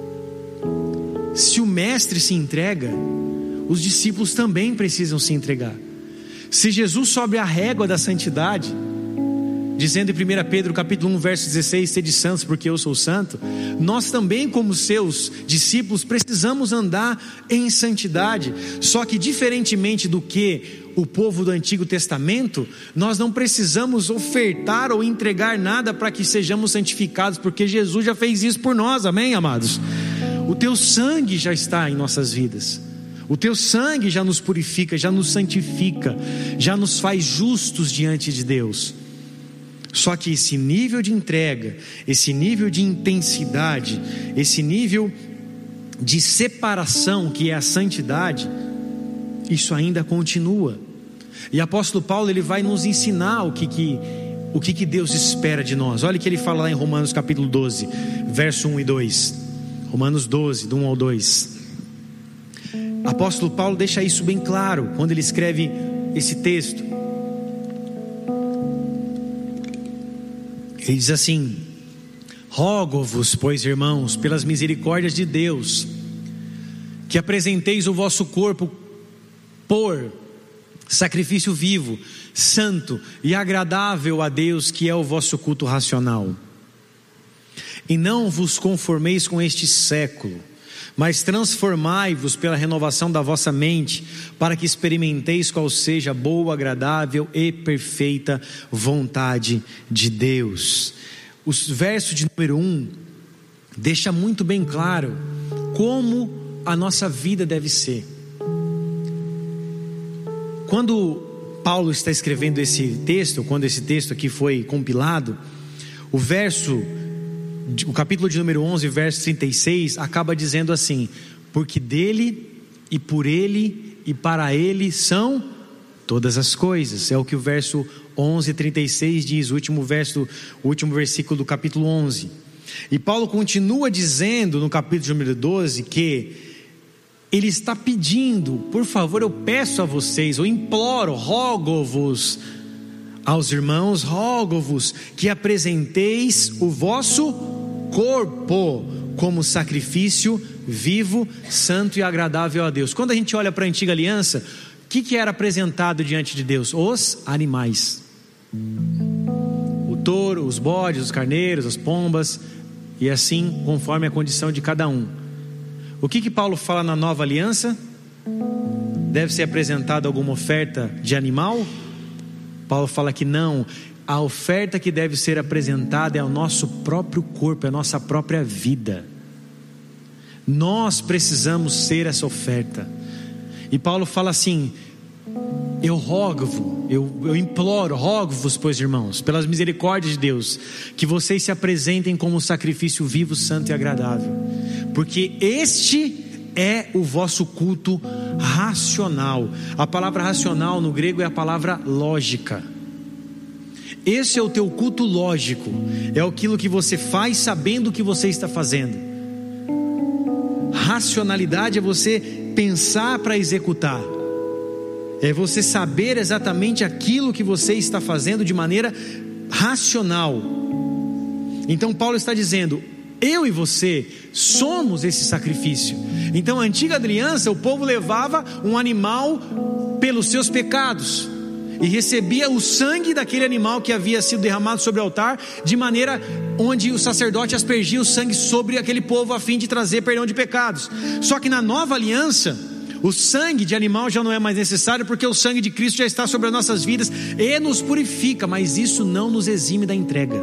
Speaker 1: se o mestre se entrega, os discípulos também precisam se entregar. Se Jesus sobe a régua da santidade, dizendo em primeira Pedro capítulo um verso dezesseis, sede santos porque eu sou santo, nós também, como seus discípulos, precisamos andar em santidade. Só que diferentemente do que o povo do Antigo Testamento, nós não precisamos ofertar ou entregar nada para que sejamos santificados, porque Jesus já fez isso por nós, amém, amados? O teu sangue já está em nossas vidas. O teu sangue já nos purifica, já nos santifica, já nos faz justos diante de Deus. Só que esse nível de entrega, esse nível de intensidade, esse nível de separação que é a santidade, isso ainda continua. E o apóstolo Paulo, ele vai nos ensinar o que que, o que que Deus espera de nós. Olha o que ele fala lá em Romanos capítulo doze, verso um e dois. Romanos doze, do um ao dois. Apóstolo Paulo deixa isso bem claro quando ele escreve esse texto. Ele diz assim: rogo-vos, pois, irmãos, pelas misericórdias de Deus, que apresenteis o vosso corpo por sacrifício vivo, santo e agradável a Deus, que é o vosso culto racional. E não vos conformeis com este século, mas transformai-vos pela renovação da vossa mente, para que experimenteis qual seja a boa, agradável e perfeita vontade de Deus. O verso de número um deixa muito bem claro como a nossa vida deve ser. Quando Paulo está escrevendo esse texto, quando esse texto aqui foi compilado, o verso o capítulo de número onze, verso trinta e seis, acaba dizendo assim: porque dele e por ele e para Ele são todas as coisas. É o que o verso onze, trinta e seis diz, o último verso, o último versículo do capítulo onze. E Paulo continua dizendo no capítulo número doze que ele está pedindo, por favor, eu peço a vocês, eu imploro, rogo-vos aos irmãos, rogo-vos que apresenteis o vosso corpo como sacrifício vivo, santo e agradável a Deus. Quando a gente olha para a antiga aliança, o que, que era apresentado diante de Deus? Os animais, o touro, os bodes, os carneiros, as pombas, e assim conforme a condição de cada um. O que que Paulo fala na nova aliança? Deve ser apresentada alguma oferta de animal? Paulo fala que não, a oferta que deve ser apresentada é o nosso próprio corpo, é a nossa própria vida. Nós precisamos ser essa oferta. E Paulo fala assim: eu rogo, eu, eu imploro, rogo-vos, pois irmãos, pelas misericórdias de Deus, que vocês se apresentem como um sacrifício vivo, santo e agradável, porque este é o vosso culto racional. A palavra racional no grego é a palavra lógica. Esse é o teu culto lógico, é aquilo que você faz sabendo o que você está fazendo. Racionalidade é você pensar para executar, é você saber exatamente aquilo que você está fazendo de maneira racional. Então Paulo está dizendo: eu e você somos esse sacrifício. Então a antiga aliança, o povo levava um animal pelos seus pecados e recebia o sangue daquele animal que havia sido derramado sobre o altar, de maneira onde o sacerdote aspergia o sangue sobre aquele povo a fim de trazer perdão de pecados. Só que na nova aliança, o sangue de animal já não é mais necessário, porque o sangue de Cristo já está sobre as nossas vidas e nos purifica. Mas isso não nos exime da entrega,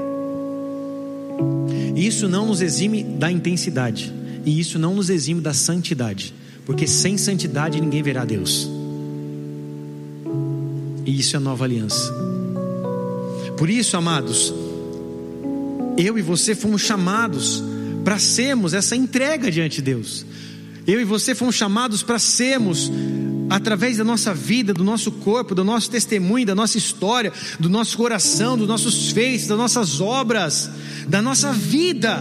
Speaker 1: isso não nos exime da intensidade, e isso não nos exime da santidade, porque sem santidade ninguém verá Deus. E isso é a nova aliança. Por isso, amados, eu e você fomos chamados para sermos essa entrega diante de Deus. Eu e você fomos chamados para sermos, através da nossa vida, do nosso corpo, do nosso testemunho, da nossa história, do nosso coração, dos nossos feitos, das nossas obras, da nossa vida,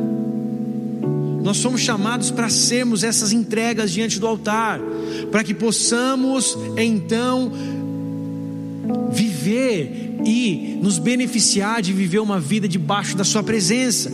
Speaker 1: nós somos chamados para sermos essas entregas diante do altar, para que possamos então viver e nos beneficiar de viver uma vida debaixo da sua presença.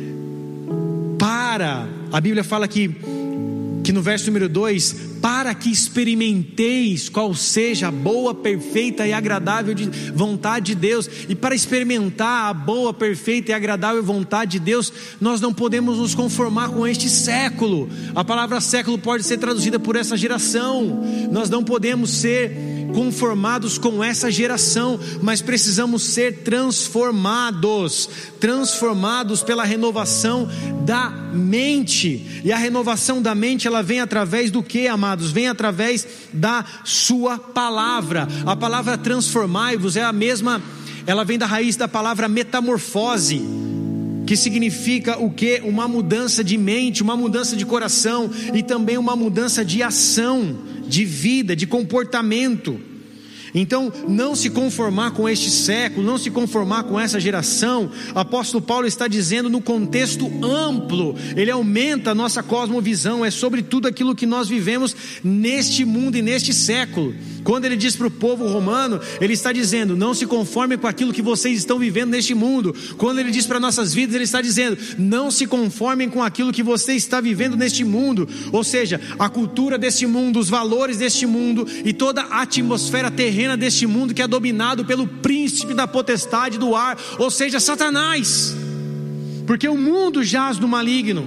Speaker 1: Para, a Bíblia fala que que no verso número dois, para que experimenteis qual seja a boa, perfeita e agradável de vontade de Deus. E para experimentar a boa, perfeita e agradável vontade de Deus, nós não podemos nos conformar com este século. A palavra século pode ser traduzida por essa geração. Nós não podemos ser conformados com essa geração, mas precisamos ser transformados, transformados pela renovação da mente. E a renovação da mente, ela vem através do que, amados? Vem através da sua palavra. A palavra transformai-vos é a mesma, ela vem da raiz da palavra metamorfose, que significa o que? Uma mudança de mente, uma mudança de coração e também uma mudança de ação, de vida, de comportamento. Então, não se conformar com este século, não se conformar com essa geração. O apóstolo Paulo está dizendo no contexto amplo, ele aumenta a nossa cosmovisão, é sobre tudo aquilo que nós vivemos neste mundo e neste século. Quando ele diz para o povo romano, ele está dizendo: não se conforme com aquilo que vocês estão vivendo neste mundo. Quando ele diz para nossas vidas, ele está dizendo: não se conformem com aquilo que você está vivendo neste mundo. Ou seja, a cultura deste mundo, os valores deste mundo e toda a atmosfera terrena deste mundo, que é dominado pelo príncipe da potestade do ar, ou seja, Satanás, porque o mundo jaz no maligno.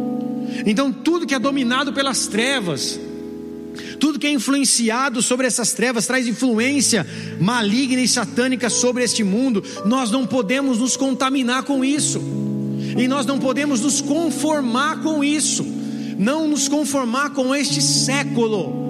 Speaker 1: Então tudo que é dominado pelas trevas, tudo que é influenciado sobre essas trevas, traz influência maligna e satânica sobre este mundo. Nós não podemos nos contaminar com isso, e nós não podemos nos conformar com isso, não nos conformar com este século.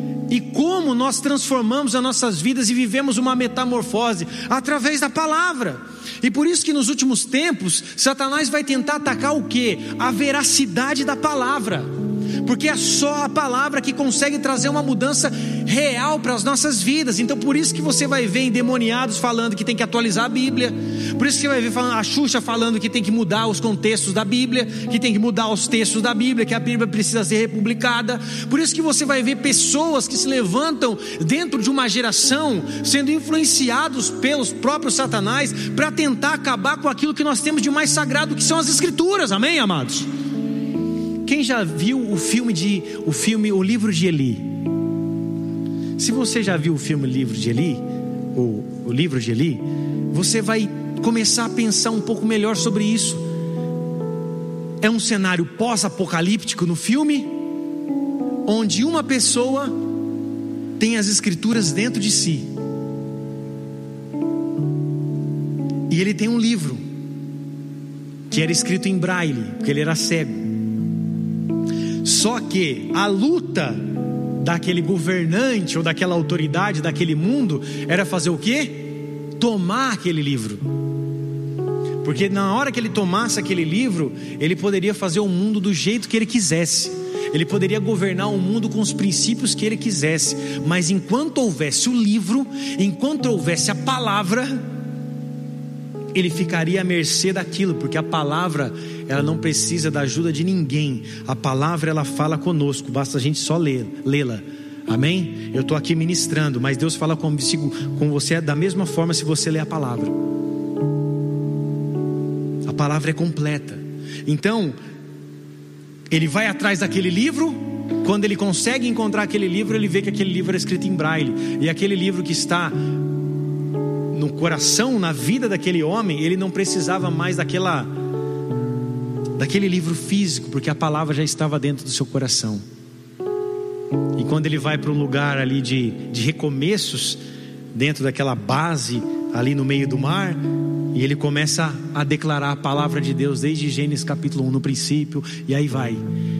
Speaker 1: E como nós transformamos as nossas vidas e vivemos uma metamorfose? Através da palavra. E por isso que nos últimos tempos Satanás vai tentar atacar o quê? A veracidade da palavra. porque é só a palavra que consegue trazer uma mudança real para as nossas vidas. Então por isso que você vai ver endemoniados falando que tem que atualizar a Bíblia, por isso que você vai ver a Xuxa falando que tem que mudar os contextos da Bíblia, que tem que mudar os textos da Bíblia, que a Bíblia precisa ser republicada. Por isso que você vai ver pessoas que se levantam dentro de uma geração sendo influenciados pelos próprios Satanás para tentar acabar com aquilo que nós temos de mais sagrado, que são as Escrituras. Amém, amados? Quem já viu o filme de o filme O Livro de Eli? Se você já viu o filme O Livro de Eli, ou O Livro de Eli, você vai começar a pensar um pouco melhor sobre isso. É um cenário pós-apocalíptico no filme, onde uma pessoa tem as Escrituras dentro de si, e ele tem um livro que era escrito em braille, porque ele era cego. Só que a luta daquele governante ou daquela autoridade daquele mundo era fazer o quê? Tomar aquele livro. Porque na hora que ele tomasse aquele livro, ele poderia fazer o mundo do jeito que ele quisesse. Ele poderia governar o mundo com os princípios que ele quisesse. Mas enquanto houvesse o livro, enquanto houvesse a palavra, ele ficaria à mercê daquilo, porque a palavra, ela não precisa da ajuda de ninguém. A palavra, ela fala conosco, basta a gente só ler, lê-la. Amém? Eu estou aqui ministrando, mas Deus fala com, com você da mesma forma se você ler a palavra. A palavra é completa. Então, ele vai atrás daquele livro. Quando ele consegue encontrar aquele livro, ele vê que aquele livro é escrito em braille, e aquele livro que está no coração, na vida daquele homem, ele não precisava mais daquela, daquele livro físico, porque a palavra já estava dentro do seu coração. E quando ele vai para um lugar ali de, de recomeços, dentro daquela base ali no meio do mar, e ele começa a declarar a palavra de Deus desde Gênesis capítulo um, no princípio, e aí vai.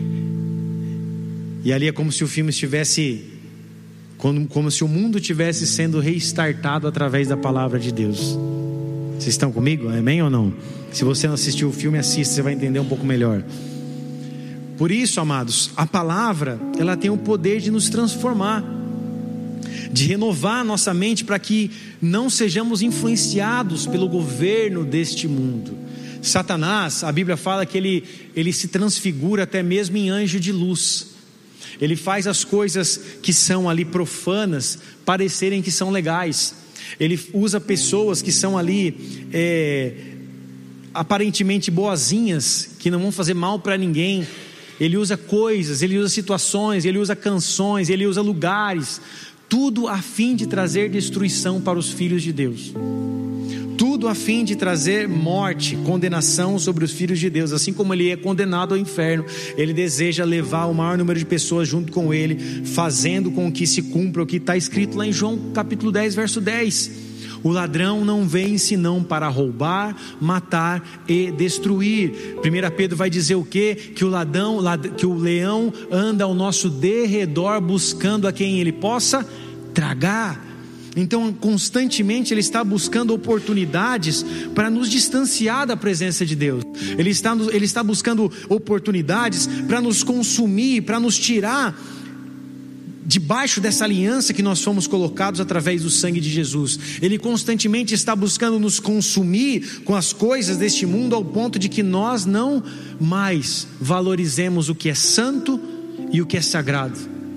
Speaker 1: E ali é como se o filme estivesse, como, como se o mundo estivesse sendo restartado através da palavra de Deus. Vocês estão comigo? Amém ou não? Se você não assistiu o filme, assista, você vai entender um pouco melhor. Por isso, amados, a palavra, ela tem o poder de nos transformar, de renovar a nossa mente, para que não sejamos influenciados pelo governo deste mundo. Satanás, a Bíblia fala que ele, ele se transfigura até mesmo em anjo de luz. Ele faz as coisas que são ali profanas parecerem que são legais. Ele usa pessoas que são ali é, aparentemente boazinhas, que não vão fazer mal para ninguém. Ele usa coisas, ele usa situações, ele usa canções, ele usa lugares, tudo a fim de trazer destruição para os filhos de Deus, tudo a fim de trazer morte, condenação sobre os filhos de Deus. Assim como ele é condenado ao inferno, ele deseja levar o maior número de pessoas junto com ele, fazendo com que se cumpra o que está escrito lá em João capítulo dez, verso dez: o ladrão não vem senão para roubar, matar e destruir. primeira Pedro vai dizer o quê? Que o ladrão, que o leão anda ao nosso derredor, buscando a quem ele possa tragar. Então constantemente ele está buscando oportunidades para nos distanciar da presença de Deus. Ele está, ele está buscando oportunidades para nos consumir, para nos tirar debaixo dessa aliança que nós fomos colocados através do sangue de Jesus. Ele constantemente está buscando nos consumir com as coisas deste mundo, ao ponto de que nós não mais valorizemos o que é santo e o que é sagrado,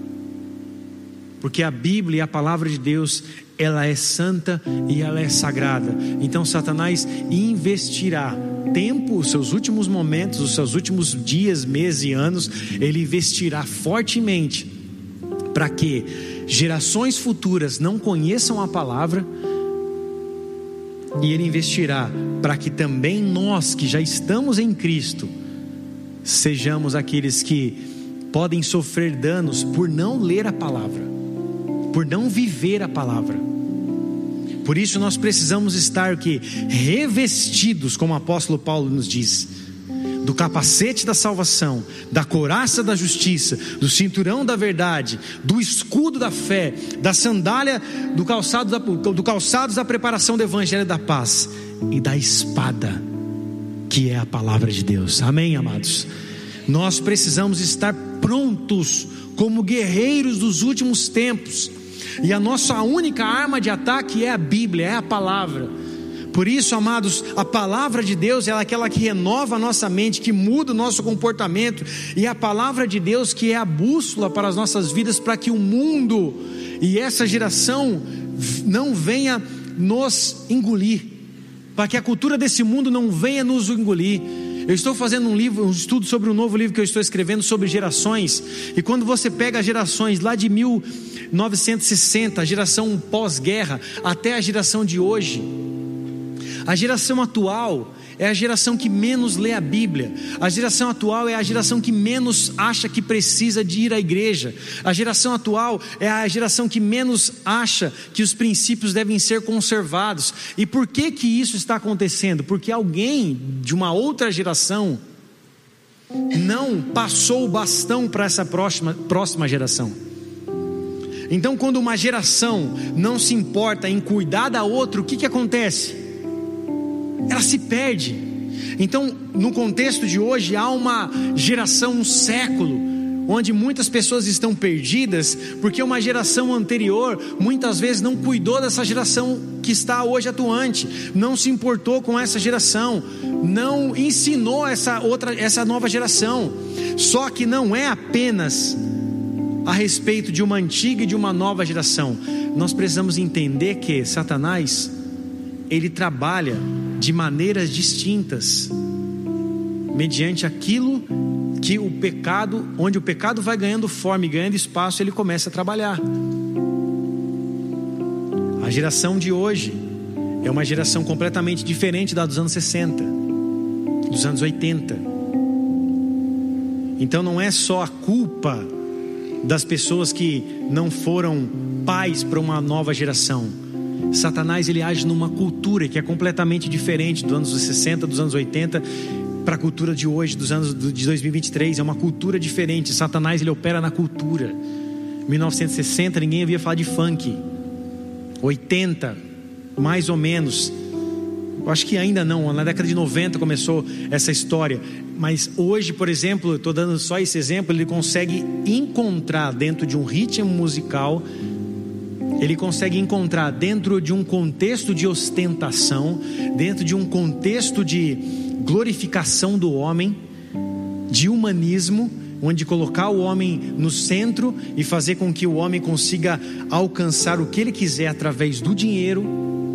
Speaker 1: porque a Bíblia e a palavra de Deus, ela é santa e ela é sagrada. Então Satanás investirá tempo, os seus últimos momentos, os seus últimos dias, meses e anos, ele investirá fortemente para que gerações futuras não conheçam a palavra, e ele investirá para que também nós que já estamos em Cristo sejamos aqueles que podem sofrer danos por não ler a palavra, por não viver a palavra. Por isso nós precisamos estar que revestidos, como o apóstolo Paulo nos diz, do capacete da salvação, da couraça da justiça, do cinturão da verdade, do escudo da fé, da sandália, do calçado da, do calçados da preparação do evangelho da paz e da espada, que é a palavra de Deus. Amém, amados? Nós precisamos estar prontos como guerreiros dos últimos tempos. E a nossa única arma de ataque é a Bíblia, é a palavra. Por isso, amados, a palavra de Deus é aquela que renova a nossa mente, que muda o nosso comportamento. E a palavra de Deus que é a bússola para as nossas vidas, para que o mundo e essa geração não venha nos engolir, para que a cultura desse mundo não venha nos engolir. Eu estou fazendo um livro, um estudo sobre um novo livro que eu estou escrevendo sobre gerações. E quando você pega as gerações lá de mil novecentos e sessenta, a geração pós-guerra, até a geração de hoje, a geração atual é a geração que menos lê a Bíblia. A geração atual é a geração que menos acha que precisa de ir à igreja. A geração atual é a geração que menos acha que os princípios devem ser conservados. E por que que isso está acontecendo? Porque alguém de uma outra geração não passou o bastão para essa próxima, próxima geração. Então, quando uma geração não se importa em cuidar da outra, o que que acontece? Ela se perde. Então, no contexto de hoje, há uma geração, um século, onde muitas pessoas estão perdidas, porque uma geração anterior, muitas vezes não cuidou dessa geração que está hoje atuante, não se importou com essa geração, não ensinou essa outra, essa nova geração. Só que não é apenas a respeito de uma antiga e de uma nova geração. Nós precisamos entender que Satanás, ele trabalha de maneiras distintas, mediante aquilo que o pecado, onde o pecado vai ganhando forma e ganhando espaço, ele começa a trabalhar. A geração de hoje é uma geração completamente diferente da dos anos sessenta, dos anos oitenta. Então não é só a culpa das pessoas que não foram pais para uma nova geração. Satanás, ele age numa cultura que é completamente diferente dos anos sessenta, dos anos oitenta, para a cultura de hoje, dos anos de dois mil e vinte e três. É uma cultura diferente. Satanás, ele opera na cultura. mil novecentos e sessenta, ninguém havia falado de funk. oitenta, mais ou menos. Eu acho que ainda não, na década de noventa começou essa história. Mas hoje, por exemplo, estou dando só esse exemplo, ele consegue encontrar dentro de um ritmo musical, ele consegue encontrar dentro de um contexto de ostentação, dentro de um contexto de glorificação do homem, de humanismo, onde colocar o homem no centro e fazer com que o homem consiga alcançar o que ele quiser através do dinheiro,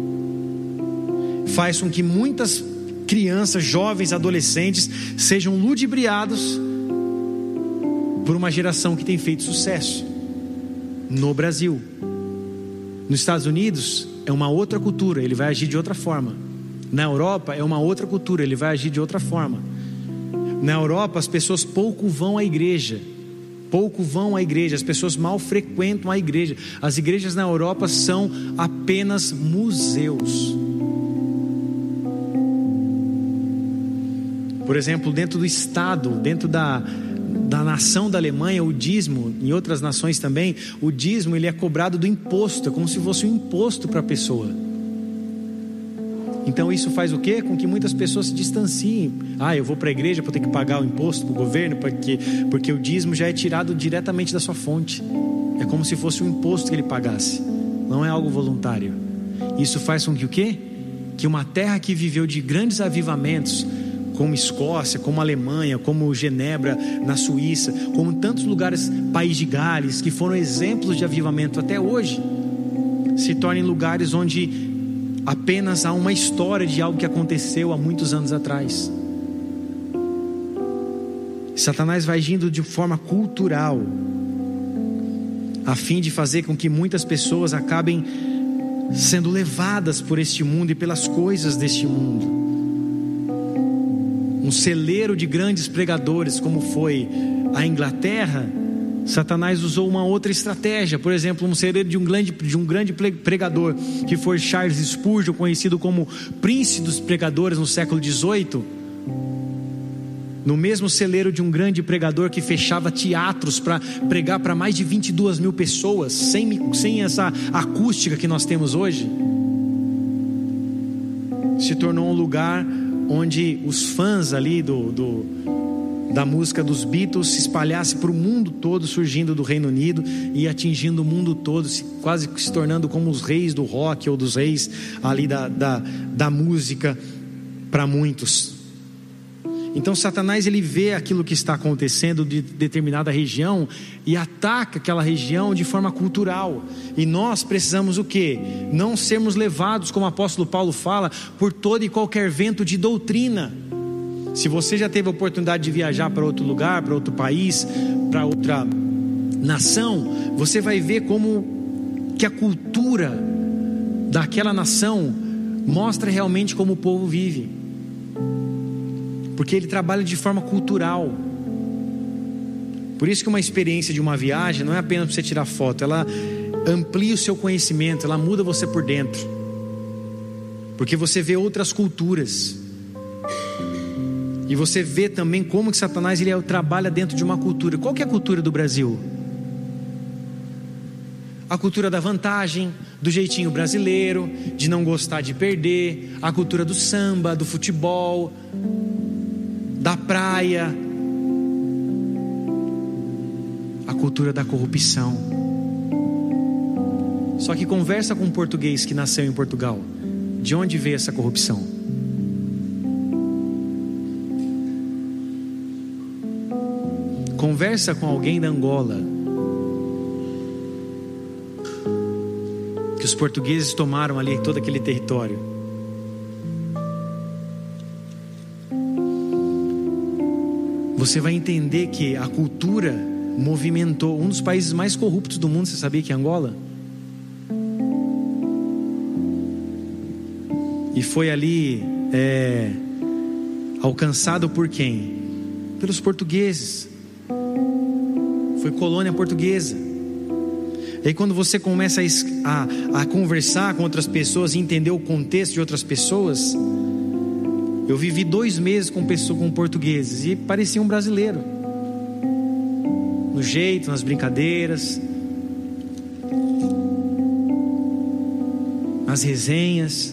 Speaker 1: faz com que muitas crianças, jovens, adolescentes sejam ludibriados por uma geração que tem feito sucesso no Brasil. Nos Estados Unidos é uma outra cultura, ele vai agir de outra forma. Na Europa é uma outra cultura, ele vai agir de outra forma. Na Europa as pessoas pouco vão à igreja, pouco vão à igreja, as pessoas mal frequentam a igreja. As igrejas na Europa são apenas museus. Por exemplo, dentro do estado, dentro da da nação da Alemanha, o dízimo, em outras nações também, o dízimo, ele é cobrado do imposto, é como se fosse um imposto para a pessoa. Então isso faz o quê? Com que muitas pessoas se distanciem. Ah, eu vou para a igreja para ter que pagar o imposto para o governo, porque, porque o dízimo já é tirado diretamente da sua fonte. É como se fosse um imposto que ele pagasse, não é algo voluntário. Isso faz com que o quê? Que uma terra que viveu de grandes avivamentos, como Escócia, como Alemanha, como Genebra na Suíça, como tantos lugares, País de Gales, que foram exemplos de avivamento até hoje, se tornem lugares onde apenas há uma história de algo que aconteceu há muitos anos atrás. Satanás vai agindo de forma cultural, a fim de fazer com que muitas pessoas acabem sendo levadas por este mundo e pelas coisas deste mundo. Um celeiro de grandes pregadores, como foi a Inglaterra, Satanás usou uma outra estratégia. Por exemplo, um celeiro de um grande, de um grande pregador, que foi Charles Spurgeon, conhecido como príncipe dos pregadores no século dezoito. No mesmo celeiro de um grande pregador que fechava teatros para pregar para mais de vinte e duas mil pessoas, sem, sem essa acústica que nós temos hoje, se tornou um lugar onde os fãs ali do, do, da música dos Beatles se espalhasse para o mundo todo, surgindo do Reino Unido e atingindo o mundo todo, quase se tornando como os reis do rock ou dos reis ali da, da, da música para muitos. Então Satanás, ele vê aquilo que está acontecendo de determinada região e ataca aquela região de forma cultural. E nós precisamos o quê? Não sermos levados, como o apóstolo Paulo fala, por todo e qualquer vento de doutrina. Se você já teve a oportunidade de viajar para outro lugar, para outro país, para outra nação, você vai ver como que a cultura daquela nação mostra realmente como o povo vive, porque ele trabalha de forma cultural. Por isso que uma experiência de uma viagem não é apenas para você tirar foto, ela amplia o seu conhecimento, ela muda você por dentro, porque você vê outras culturas. E você vê também como que Satanás, ele trabalha dentro de uma cultura. Qual que é a cultura do Brasil? A cultura da vantagem, do jeitinho brasileiro, de não gostar de perder. A cultura do samba, do futebol, da praia. A cultura da corrupção. Só que conversa com um português que nasceu em Portugal. De onde veio essa corrupção? Conversa com alguém da Angola, que os portugueses tomaram ali todo aquele território. Você vai entender que a cultura movimentou um dos países mais corruptos do mundo. Você sabia que é Angola? E foi ali é, alcançado por quem? Pelos portugueses. Foi colônia portuguesa. E aí quando você começa a, a, a conversar com outras pessoas e entender o contexto de outras pessoas. Eu vivi dois meses com pessoas, com portugueses, e parecia um brasileiro, no jeito, nas brincadeiras, nas resenhas.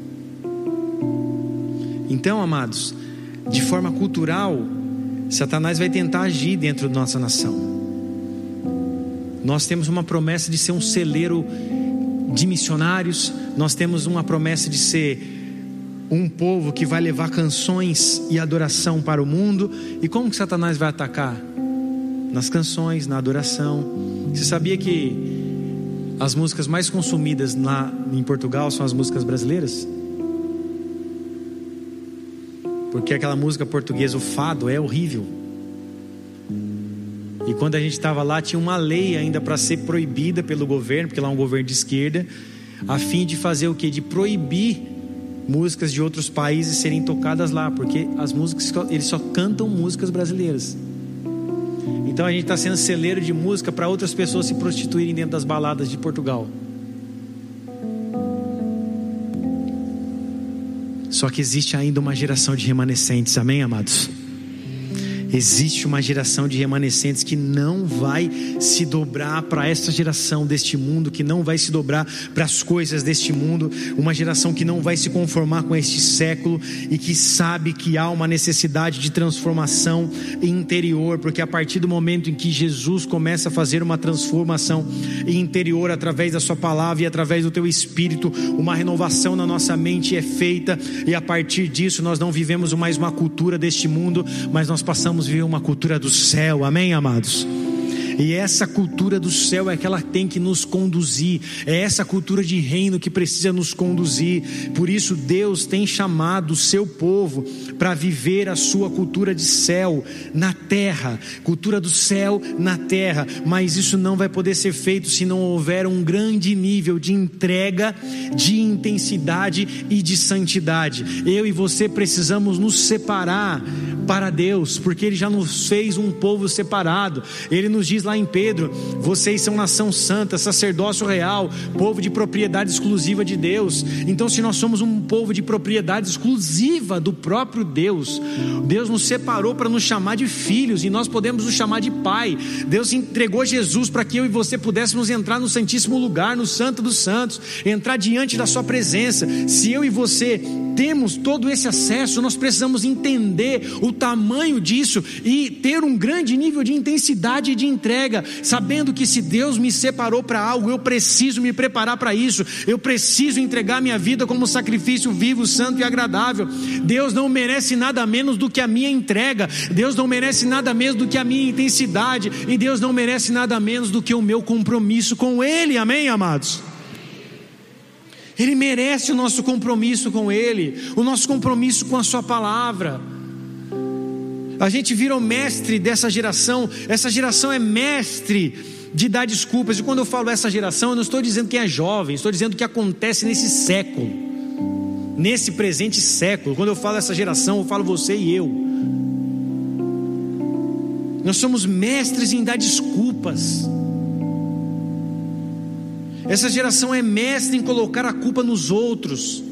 Speaker 1: Então, amados, de forma cultural, Satanás vai tentar agir dentro da nossa nação. Nós temos uma promessa de ser um celeiro de missionários. Nós temos uma promessa de ser um povo que vai levar canções e adoração para o mundo. E como que Satanás vai atacar? Nas canções, na adoração. Você sabia que as músicas mais consumidas na, em Portugal são as músicas brasileiras? Porque aquela música portuguesa, o fado, é horrível. E quando a gente estava lá, tinha uma lei ainda para ser proibida pelo governo, porque lá é um governo de esquerda, a fim de fazer o quê? De proibir músicas de outros países serem tocadas lá, porque as músicas, eles só cantam músicas brasileiras. Então a gente está sendo celeiro de música para outras pessoas se prostituírem dentro das baladas de Portugal. Só que existe ainda uma geração de remanescentes, amém, amados? Existe uma geração de remanescentes que não vai se dobrar para esta geração deste mundo, que não vai se dobrar para as coisas deste mundo, uma geração que não vai se conformar com este século e que sabe que há uma necessidade de transformação interior, porque a partir do momento em que Jesus começa a fazer uma transformação interior através da sua palavra e através do teu espírito, uma renovação na nossa mente é feita, e a partir disso nós não vivemos mais uma cultura deste mundo, mas nós passamos viver uma cultura do céu, amém, amados? E essa cultura do céu é que ela tem que nos conduzir, é essa cultura de reino que precisa nos conduzir. Por isso Deus tem chamado o seu povo para viver a sua cultura de céu na terra, cultura do céu na terra. Mas isso não vai poder ser feito se não houver um grande nível de entrega, de intensidade e de santidade. Eu e você precisamos nos separar para Deus, porque Ele já nos fez um povo separado. Ele nos diz lá em Pedro: vocês são nação santa, sacerdócio real, povo de propriedade exclusiva de Deus. Então, se nós somos um povo de propriedade exclusiva do próprio Deus, Deus nos separou para nos chamar de filhos, e nós podemos nos chamar de pai. Deus entregou Jesus para que eu e você pudéssemos entrar no santíssimo lugar, no santo dos santos, entrar diante da sua presença. Se eu e você temos todo esse acesso, nós precisamos entender o tamanho disso e ter um grande nível de intensidade e de entrega, sabendo que se Deus me separou para algo, eu preciso me preparar para isso, eu preciso entregar minha vida como sacrifício vivo, santo e agradável. Deus não merece nada menos do que a minha entrega, Deus não merece nada menos do que a minha intensidade, e Deus não merece nada menos do que o meu compromisso com Ele, amém, amados? Ele merece o nosso compromisso com Ele, o nosso compromisso com a sua palavra. A gente vira o mestre dessa geração. Essa geração é mestre de dar desculpas. E quando eu falo essa geração, eu não estou dizendo quem é jovem, estou dizendo o que acontece nesse século, nesse presente século. Quando eu falo essa geração, eu falo você e eu. Nós somos mestres em dar desculpas. Essa geração é mestre em colocar a culpa nos outros.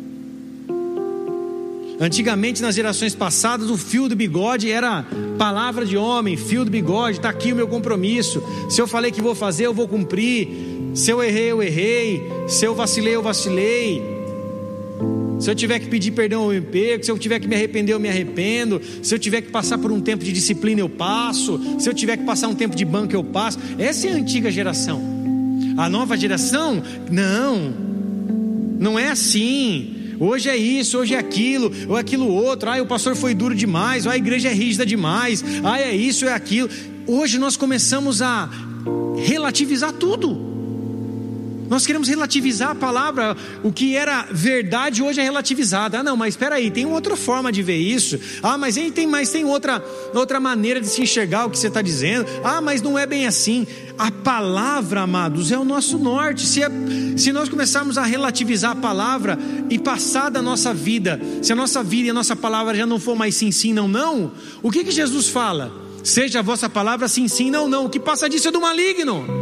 Speaker 1: Antigamente, nas gerações passadas, o fio do bigode era palavra de homem. Fio do bigode, está aqui o meu compromisso. Se eu falei que vou fazer, eu vou cumprir. Se eu errei, eu errei. Se eu vacilei, eu vacilei. Se eu tiver que pedir perdão, eu me perco. Se eu tiver que me arrepender, eu me arrependo. Se eu tiver que passar por um tempo de disciplina, eu passo. Se eu tiver que passar um tempo de banco, eu passo. Essa é a antiga geração. A nova geração, não, não é assim. Hoje é isso, hoje é aquilo, ou aquilo outro. Ai, o pastor foi duro demais, ou a igreja é rígida demais. Ai, é isso, é aquilo. Hoje nós começamos a relativizar tudo. Nós queremos relativizar a palavra. O que era verdade hoje é relativizado. Ah não, mas espera aí, tem outra forma de ver isso. Ah, mas tem, mas tem outra, outra maneira de se enxergar o que você está dizendo. Ah, mas não é bem assim. A palavra, amados, é o nosso norte. Se, é, se nós começarmos a relativizar a palavra e passar da nossa vida, se a nossa vida e a nossa palavra já não for mais sim, sim, não, não, o que que Jesus fala? Seja a vossa palavra sim, sim, não, não. O que passa disso é do maligno.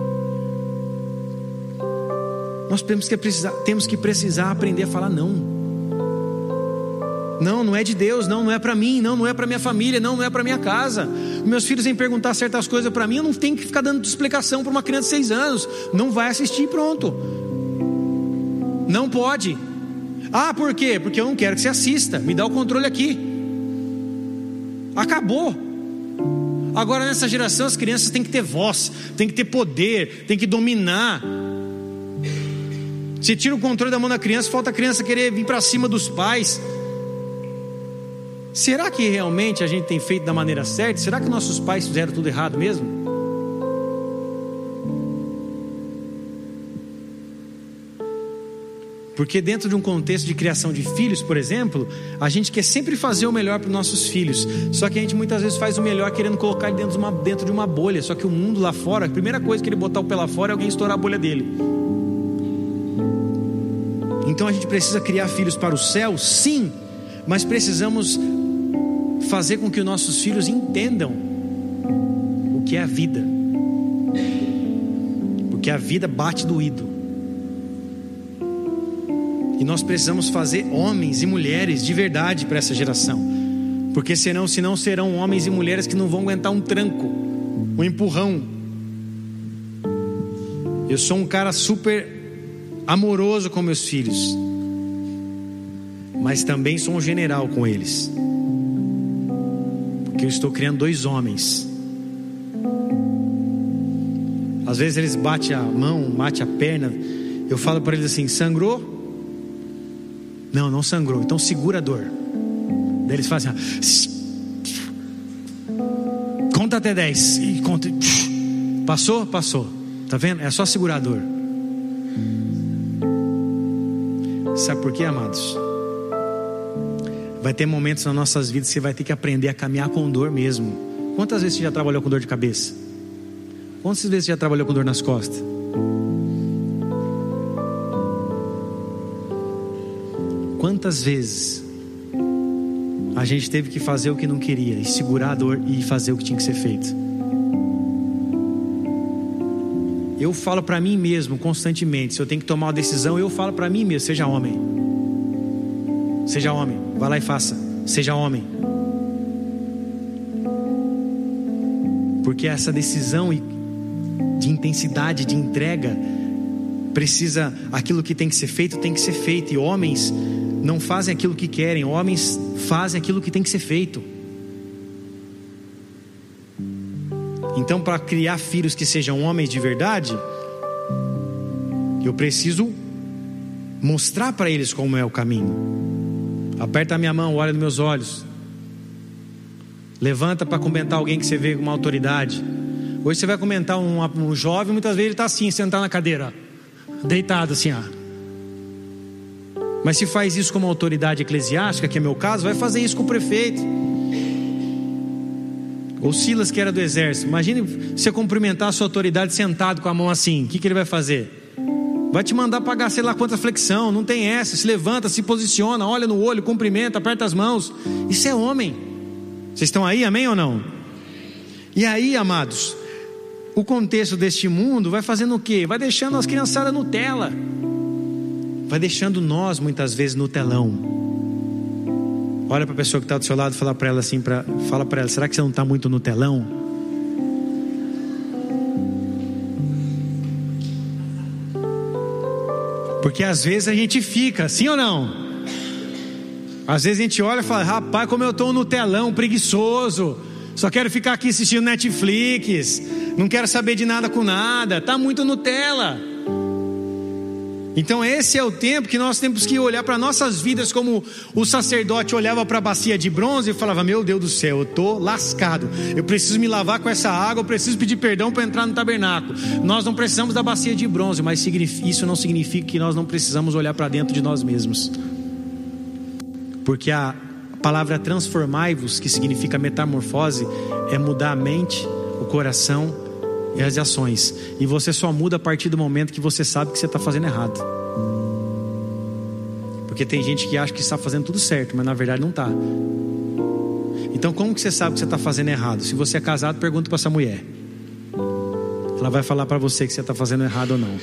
Speaker 1: Nós temos que precisar, temos que precisar aprender a falar não. Não, não é de Deus, não, não é para mim, não, não é para minha família, não, não é para minha casa. Meus filhos vêm perguntar certas coisas para mim, eu não tenho que ficar dando explicação para uma criança de seis anos. Não vai assistir, pronto. Não pode. Ah, por quê? Porque eu não quero que você assista. Me dá o controle aqui. Acabou. Agora nessa geração as crianças têm que ter voz, têm que ter poder, têm que dominar. Se tira o controle da mão da criança, falta a criança querer vir para cima dos pais. Será que realmente a gente tem feito da maneira certa? Será que nossos pais fizeram tudo errado mesmo? Porque dentro de um contexto de criação de filhos, por exemplo, a gente quer sempre fazer o melhor para os nossos filhos. Só que a gente muitas vezes faz o melhor querendo colocar ele dentro de uma, dentro de uma bolha. Só que o mundo lá fora, a primeira coisa que ele botar o pé lá fora é alguém estourar a bolha dele. Então a gente precisa criar filhos para o céu, sim, mas precisamos fazer com que os nossos filhos entendam o que é a vida, porque a vida bate doído, e nós precisamos fazer homens e mulheres de verdade para essa geração, porque senão, senão serão homens e mulheres que não vão aguentar um tranco, um empurrão. Eu sou um cara super amoroso com meus filhos, mas também sou um general com eles, porque eu estou criando dois homens. Às vezes eles batem a mão, batem a perna, eu falo para eles assim: sangrou? Não, não sangrou, então segura a dor. Daí eles fazem assim, conta até dez e conta. Passou? Passou. Tá vendo? É só segurar a dor. Sabe por quê, amados? Vai ter momentos nas nossas vidas que você vai ter que aprender a caminhar com dor mesmo. Quantas vezes você já trabalhou com dor de cabeça? Quantas vezes você já trabalhou com dor nas costas? Quantas vezes a gente teve que fazer o que não queria e segurar a dor e fazer o que tinha que ser feito? Eu falo para mim mesmo constantemente, se eu tenho que tomar uma decisão, eu falo para mim mesmo: seja homem, seja homem, vai lá e faça, seja homem. Porque essa decisão de intensidade, de entrega, precisa, aquilo que tem que ser feito, tem que ser feito. E homens, não fazem aquilo que querem, homens fazem aquilo que tem que ser feito. Então, para criar filhos que sejam homens de verdade, eu preciso mostrar para eles como é o caminho. Aperta a minha mão, olha nos meus olhos, levanta para comentar alguém que você vê com uma autoridade. Hoje você vai comentar um, um jovem, muitas vezes ele está assim, sentado na cadeira, deitado assim, ó. Mas se faz isso com uma autoridade eclesiástica, que é meu caso, vai fazer isso com o prefeito. Ou Silas, que era do exército. Imagine você cumprimentar a sua autoridade sentado com a mão assim. O que, que ele vai fazer? Vai te mandar pagar sei lá quanta flexão. Não tem essa. Se levanta, se posiciona, olha no olho, cumprimenta, aperta as mãos. Isso é homem. Vocês estão aí, amém ou não? E aí, amados, o contexto deste mundo vai fazendo o quê? Vai deixando as criançadas Nutella. Vai deixando nós muitas vezes no telão. Olha para a pessoa que está do seu lado e fala para ela assim, pra, fala para ela, será que você não está muito no telão? Porque às vezes a gente fica, sim ou não? Às vezes a gente olha e fala, rapaz, como eu estou no telão, preguiçoso, só quero ficar aqui assistindo Netflix, não quero saber de nada com nada, está muito Nutella. Então esse é o tempo que nós temos que olhar para nossas vidas como o sacerdote olhava para a bacia de bronze e falava, meu Deus do céu, eu estou lascado, eu preciso me lavar com essa água, eu preciso pedir perdão para entrar no tabernáculo. Nós não precisamos da bacia de bronze, mas isso não significa que nós não precisamos olhar para dentro de nós mesmos, porque a palavra transformai-vos, que significa metamorfose, é mudar a mente, o coração e as ações. E você só muda a partir do momento que você sabe que você está fazendo errado. Porque tem gente que acha que está fazendo tudo certo, mas na verdade não está. Então como que você sabe que você está fazendo errado? Se você é casado, pergunta para essa mulher. Ela vai falar para você que você está fazendo errado ou não.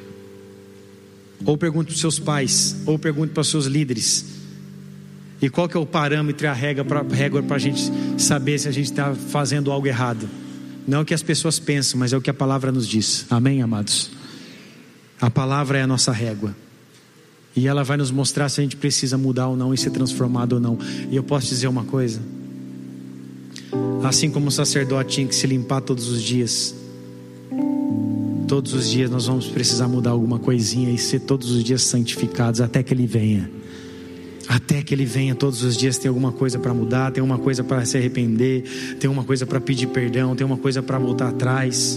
Speaker 1: Ou pergunte para os seus pais, ou pergunte para os seus líderes. E qual que é o parâmetro e a régua para a gente saber se a gente está fazendo algo errado? Não é o que as pessoas pensam, mas é o que a palavra nos diz. Amém, amados? A palavra é a nossa régua. E ela vai nos mostrar se a gente precisa mudar ou não e ser transformado ou não. E eu posso dizer uma coisa. Assim como o sacerdote tinha que se limpar todos os dias, todos os dias nós vamos precisar mudar alguma coisinha e ser todos os dias santificados até que Ele venha. Até que Ele venha, todos os dias tem alguma coisa para mudar, tem uma coisa para se arrepender, tem uma coisa para pedir perdão, tem uma coisa para voltar atrás.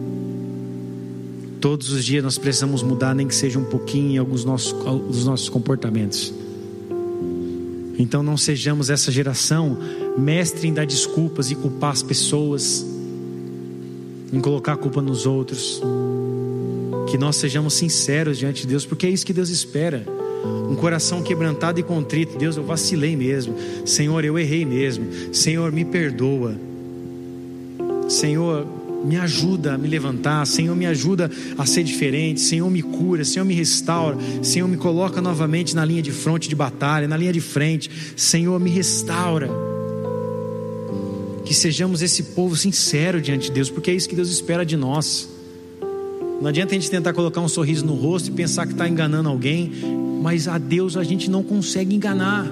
Speaker 1: Todos os dias nós precisamos mudar, nem que seja um pouquinho em alguns nossos, dos nossos comportamentos. Então não sejamos essa geração mestre em dar desculpas e culpar as pessoas, em colocar a culpa nos outros. Que nós sejamos sinceros diante de Deus, porque é isso que Deus espera. Um coração quebrantado e contrito. Deus, eu vacilei mesmo. Senhor, eu errei mesmo. Senhor, me perdoa. Senhor, me ajuda a me levantar. Senhor, me ajuda a ser diferente. Senhor, me cura. Senhor, me restaura. Senhor, me coloca novamente na linha de fronte de batalha, na linha de frente. Senhor, me restaura. Que sejamos esse povo sincero diante de Deus, porque é isso que Deus espera de nós. Não adianta a gente tentar colocar um sorriso no rosto e pensar que está enganando alguém, mas a Deus a gente não consegue enganar.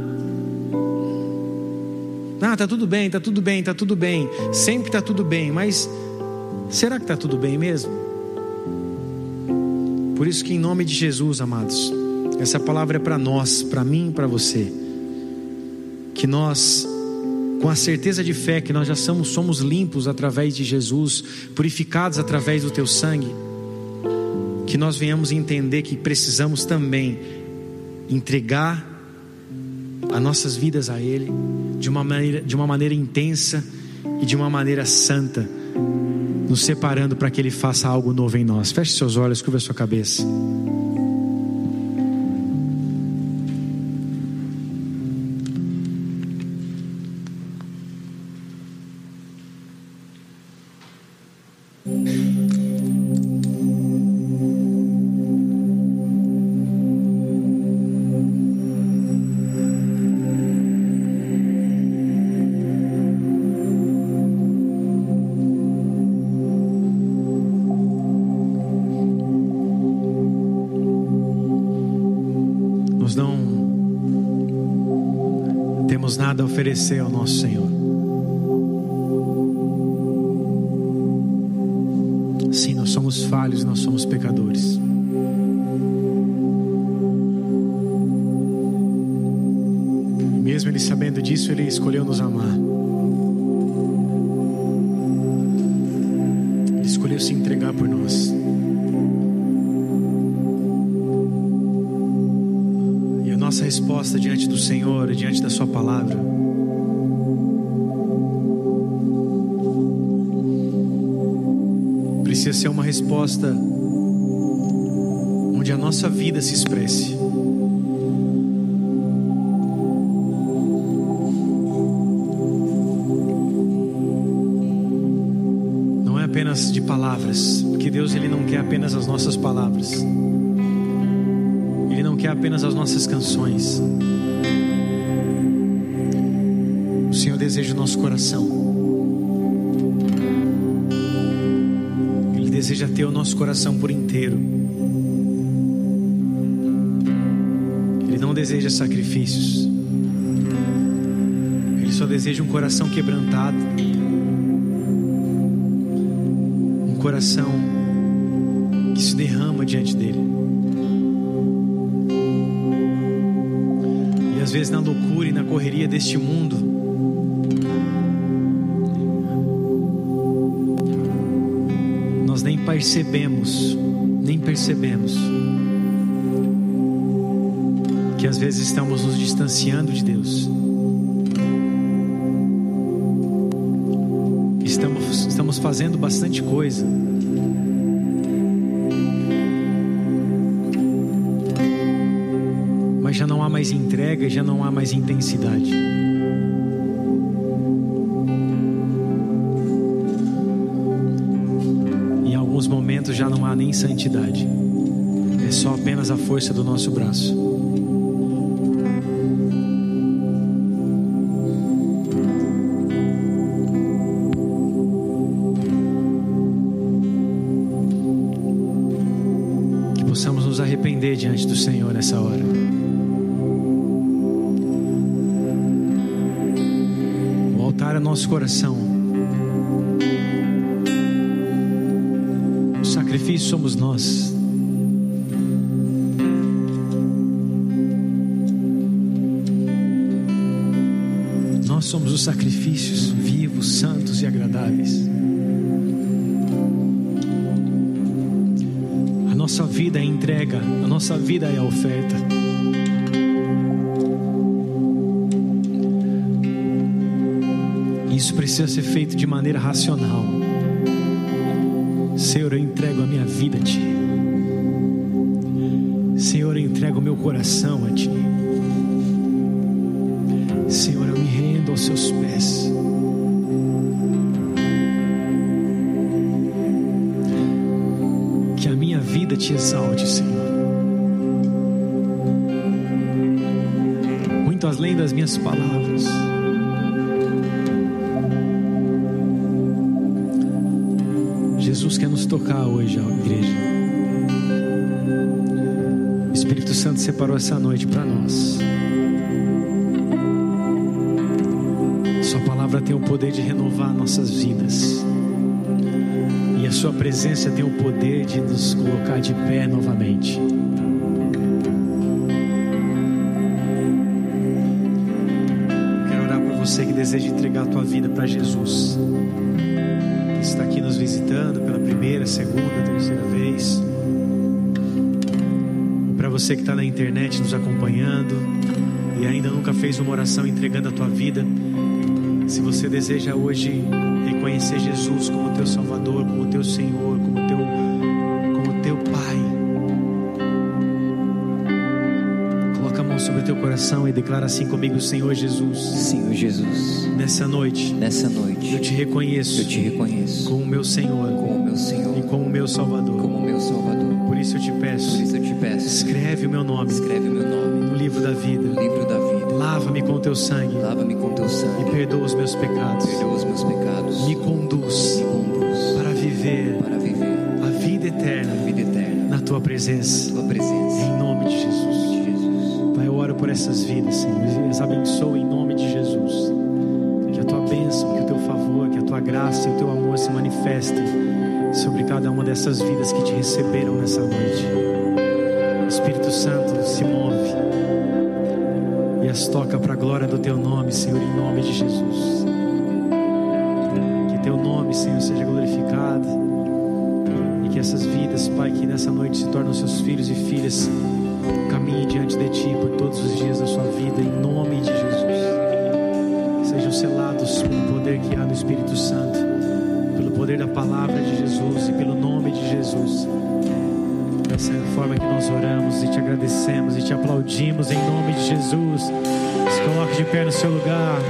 Speaker 1: Ah, está tudo bem, está tudo bem, está tudo bem. Sempre está tudo bem, mas será que está tudo bem mesmo? Por isso que em nome de Jesus, amados, essa palavra é para nós, para mim e para você. Que nós, com a certeza de fé que nós já somos, somos limpos através de Jesus, purificados através do teu sangue, que nós venhamos entender que precisamos também entregar as nossas vidas a Ele de uma maneira, de uma maneira intensa e de uma maneira santa, nos separando para que Ele faça algo novo em nós. Feche seus olhos, curva a sua cabeça. temos nada a oferecer ao nosso Senhor. Sim, nós somos falhos e nós somos pecadores. E mesmo Ele sabendo disso, Ele escolheu nos amar. Ele escolheu se entregar por nós. E a nossa resposta diante do Senhor e diante da Sua palavra precisa ser uma resposta onde a nossa vida se expresse. Não é apenas de palavras, porque Deus ele não quer apenas as nossas palavras. Ele não quer apenas as nossas canções. O Senhor deseja o nosso coração. Deseja ter o nosso coração por inteiro. Ele não deseja sacrifícios. Ele só deseja um coração quebrantado, um coração que se derrama diante dele. E às vezes na loucura e na correria deste mundo, nem percebemos, nem percebemos que às vezes estamos nos distanciando de Deus. Estamos, estamos fazendo bastante coisa, mas já não há mais entrega, já não há mais intensidade. Momentos já não há nem santidade, é só apenas a força do nosso braço. Que possamos nos arrepender diante do Senhor nessa hora. O altar é nosso coração. O sacrifício somos nós. Nós somos os sacrifícios vivos, santos e agradáveis. A nossa vida é entrega, a nossa vida é a oferta. Isso precisa ser feito de maneira racional. Senhor, eu entrego a minha vida a Ti. Senhor, eu entrego o meu coração a Ti. Senhor, eu me rendo aos Seus pés. Que a minha vida Te exalte, Senhor. Muito além das minhas palavras. Jesus quer nos tocar hoje, ó, igreja. O Espírito Santo separou essa noite para nós. Sua palavra tem o poder de renovar nossas vidas. E a Sua presença tem o poder de nos colocar de pé novamente. Quero orar por você que deseja entregar a tua vida para Jesus. Está aqui nos visitando pela primeira, segunda, terceira vez. Para você que está na internet nos acompanhando e ainda nunca fez uma oração entregando a tua vida, se você deseja hoje reconhecer Jesus como teu Salvador, como teu Senhor, como teu, como teu Pai, coloca a mão sobre o teu coração e declara assim comigo: Senhor Jesus,
Speaker 2: Senhor Jesus,
Speaker 1: nessa noite,
Speaker 2: nessa noite,
Speaker 1: eu te reconheço,
Speaker 2: eu te reconheço
Speaker 1: como meu Senhor,
Speaker 2: como meu Senhor
Speaker 1: e como meu Salvador,
Speaker 2: como meu Salvador.
Speaker 1: Por isso eu te peço,
Speaker 2: Por isso eu te peço,
Speaker 1: escreve o meu nome,
Speaker 2: escreve o meu nome
Speaker 1: no livro da vida,
Speaker 2: no livro da vida.
Speaker 1: Lava-me com teu sangue,
Speaker 2: lava-me com teu sangue
Speaker 1: e perdoa os meus pecados,
Speaker 2: perdoa os meus pecados.
Speaker 1: Me conduz,
Speaker 2: me conduz
Speaker 1: para viver,
Speaker 2: para viver
Speaker 1: a vida eterna,
Speaker 2: a vida eterna
Speaker 1: na tua presença,
Speaker 2: na tua presença.
Speaker 1: Em nome de Jesus.
Speaker 2: De Jesus.
Speaker 1: Pai, eu oro por essas vidas, Senhor, e as abençoo em nome de Jesus. graça e o teu amor se manifestem sobre cada uma dessas vidas que te receberam nessa noite. Espírito Santo, se move e as toca para a glória do teu nome, Senhor, em nome de Jesus. Que teu nome, Senhor, seja glorificado e que essas vidas, Pai, que nessa noite se tornam seus filhos e filhas, caminhem diante de ti por todos os dias da sua vida, em nome de Jesus. Sejam selados pelo poder que há no Espírito Santo, pelo poder da palavra de Jesus e pelo nome de Jesus. Essa é a forma que nós oramos e te agradecemos e te aplaudimos em nome de Jesus. Se coloque de pé no seu lugar.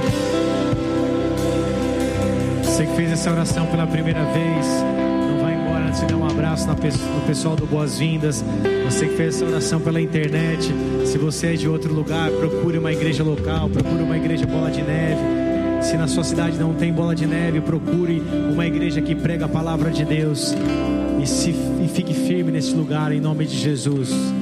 Speaker 1: Você que fez essa oração pela primeira vez, não vai embora antes de dar um abraço no pessoal do Boas-Vindas. Você que fez essa oração pela internet, se você é de outro lugar, procure uma igreja local, procure uma igreja Bola de Neve. Se na sua cidade não tem Bola de Neve, procure uma igreja que prega a palavra de Deus. E, se, e fique firme nesse lugar em nome de Jesus.